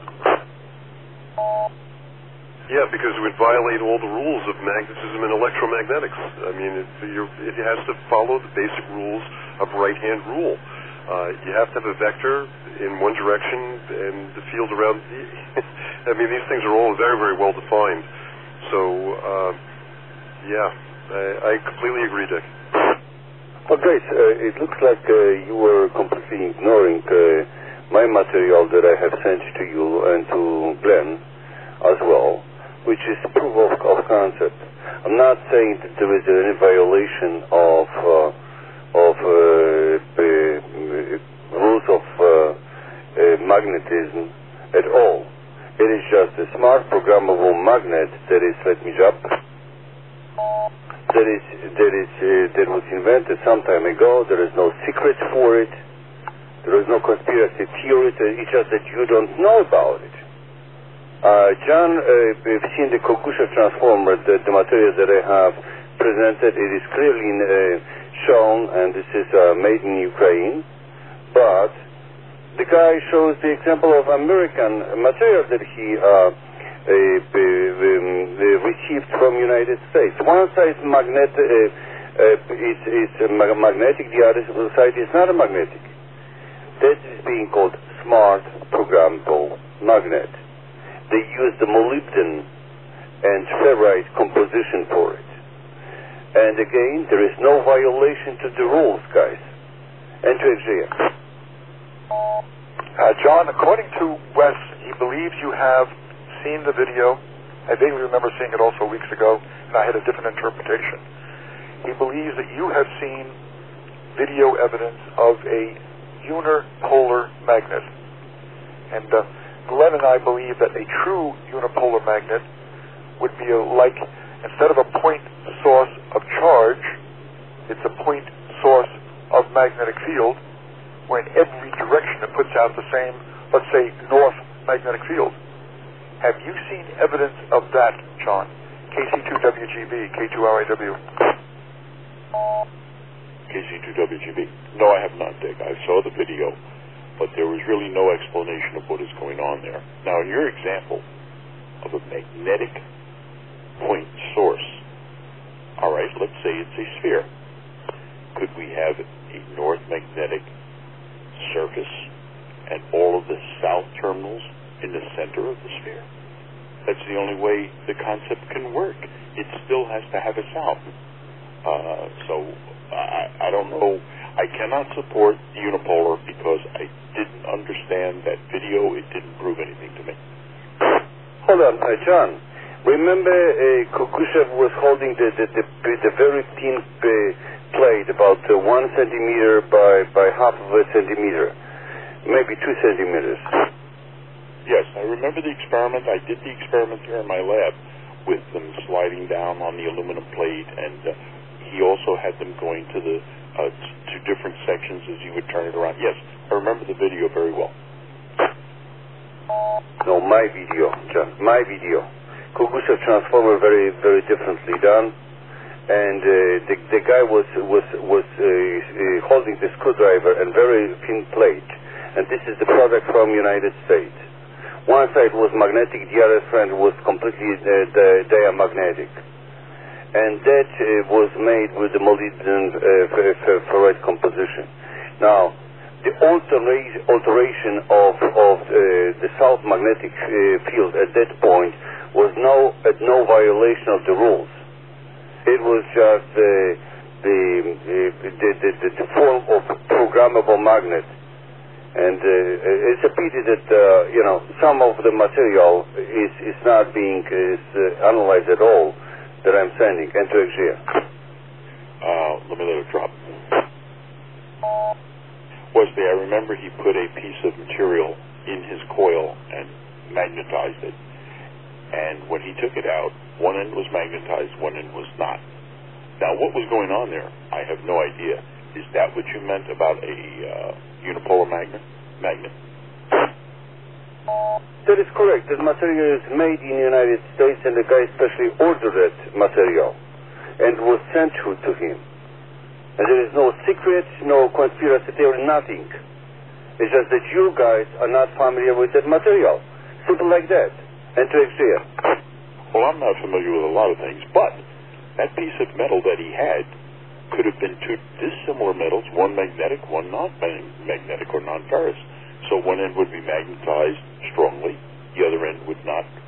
Yeah, because it would violate all the rules of magnetism and electromagnetics. I mean, it, you're, it has to follow the basic rules of right-hand rule. Uh, you have to have a vector in one direction and the field around the... I mean, these things are all very, very well defined. So, uh, yeah, I, I completely agree, Dick. Well, great. Uh, it looks like uh, you were completely ignoring uh, my material that I have sent to you and to Glenn as well, which is proof of, of concept. I'm not saying that there is any violation of uh, of uh, uh, rules of uh, uh, magnetism at all. It is just a smart programmable magnet that is, let me jump, that is that is uh, that was invented some time ago. There is no secret for it. There is no conspiracy theory. It's just that you don't know about it. Uh, John, uh, we've seen the Kokusha transformer, the, the material that I have presented. It is clearly uh, shown, and this is uh, made in Ukraine. But the guy shows the example of American material that he uh, uh, uh, received from United States. One side magnet uh, uh, is, is magnetic, the other side is not magnetic. That is being called smart programmable magnet. They use the molybdenum and ferrite composition for it. And again, there is no violation to the rules, guys. And to X J M. Uh, John, according to Wes, he believes you have seen the video. I vaguely remember seeing it also weeks ago, and I had a different interpretation. He believes that you have seen video evidence of a unipolar magnet. And uh, Glenn and I believe that a true unipolar magnet would be a, like, instead of a point source of charge, it's a point source of magnetic field, where in every direction it puts out the same, let's say, north magnetic field. Have you seen evidence of that, John? K C two W G B, K two R I W. K C two W G B. No, I have not, Dick. I saw the video, but there was really no explanation of what is going on there. Now, in your example of a magnetic point source, all right, let's say it's a sphere. Could we have a north magnetic surface and all of the south terminals in the center of the sphere? That's the only way the concept can work. It still has to have a south. Uh, so I, I don't know. I cannot support unipolar because I didn't understand that video. It didn't prove anything to me. Hold on, uh, John. Remember uh, Kokushev was holding the, the, the, the very thin uh, plate about uh, one centimeter by, by half of a centimeter, maybe two centimeters. Yes, I remember the experiment. I did the experiment here in my lab with them sliding down on the aluminum plate, and uh, he also had them going to the uh, to different sections as you would turn it around. Yes, I remember the video very well. No, my video, John, my video. Kugusev transformer very, very differently done, and uh, the the guy was was was uh, uh, holding the screwdriver and very thin plate, and this is the product from United States. One side was magnetic, the other side was completely uh, di diamagnetic, and that uh, was made with the molybdenum uh, ferrite composition. Now, the altera alteration of of uh, the south magnetic uh, field at that point was no at no violation of the rules. It was just uh, the, uh, the, the the the form of programmable magnet, and uh, it's a pity that uh, you know some of the material is is not being is uh, analyzed at all that I'm sending into X G. Uh, let me let it drop. Wesley, I remember he put a piece of material in his coil and magnetized it. And when he took it out, one end was magnetized, one end was not. Now, what was going on there? I have no idea. Is that what you meant about a uh, unipolar magnet? Magnet? That is correct. That material is made in the United States, and the guy specially ordered that material and was sent to, to him. And there is no secret, no conspiracy theory, nothing. It's just that you guys are not familiar with that material. Simple like that. And to exist. Well, I'm not familiar with a lot of things, but that piece of metal that he had could have been two dissimilar metals, one magnetic, one non-magnetic or non-ferrous. So one end would be magnetized strongly, the other end would not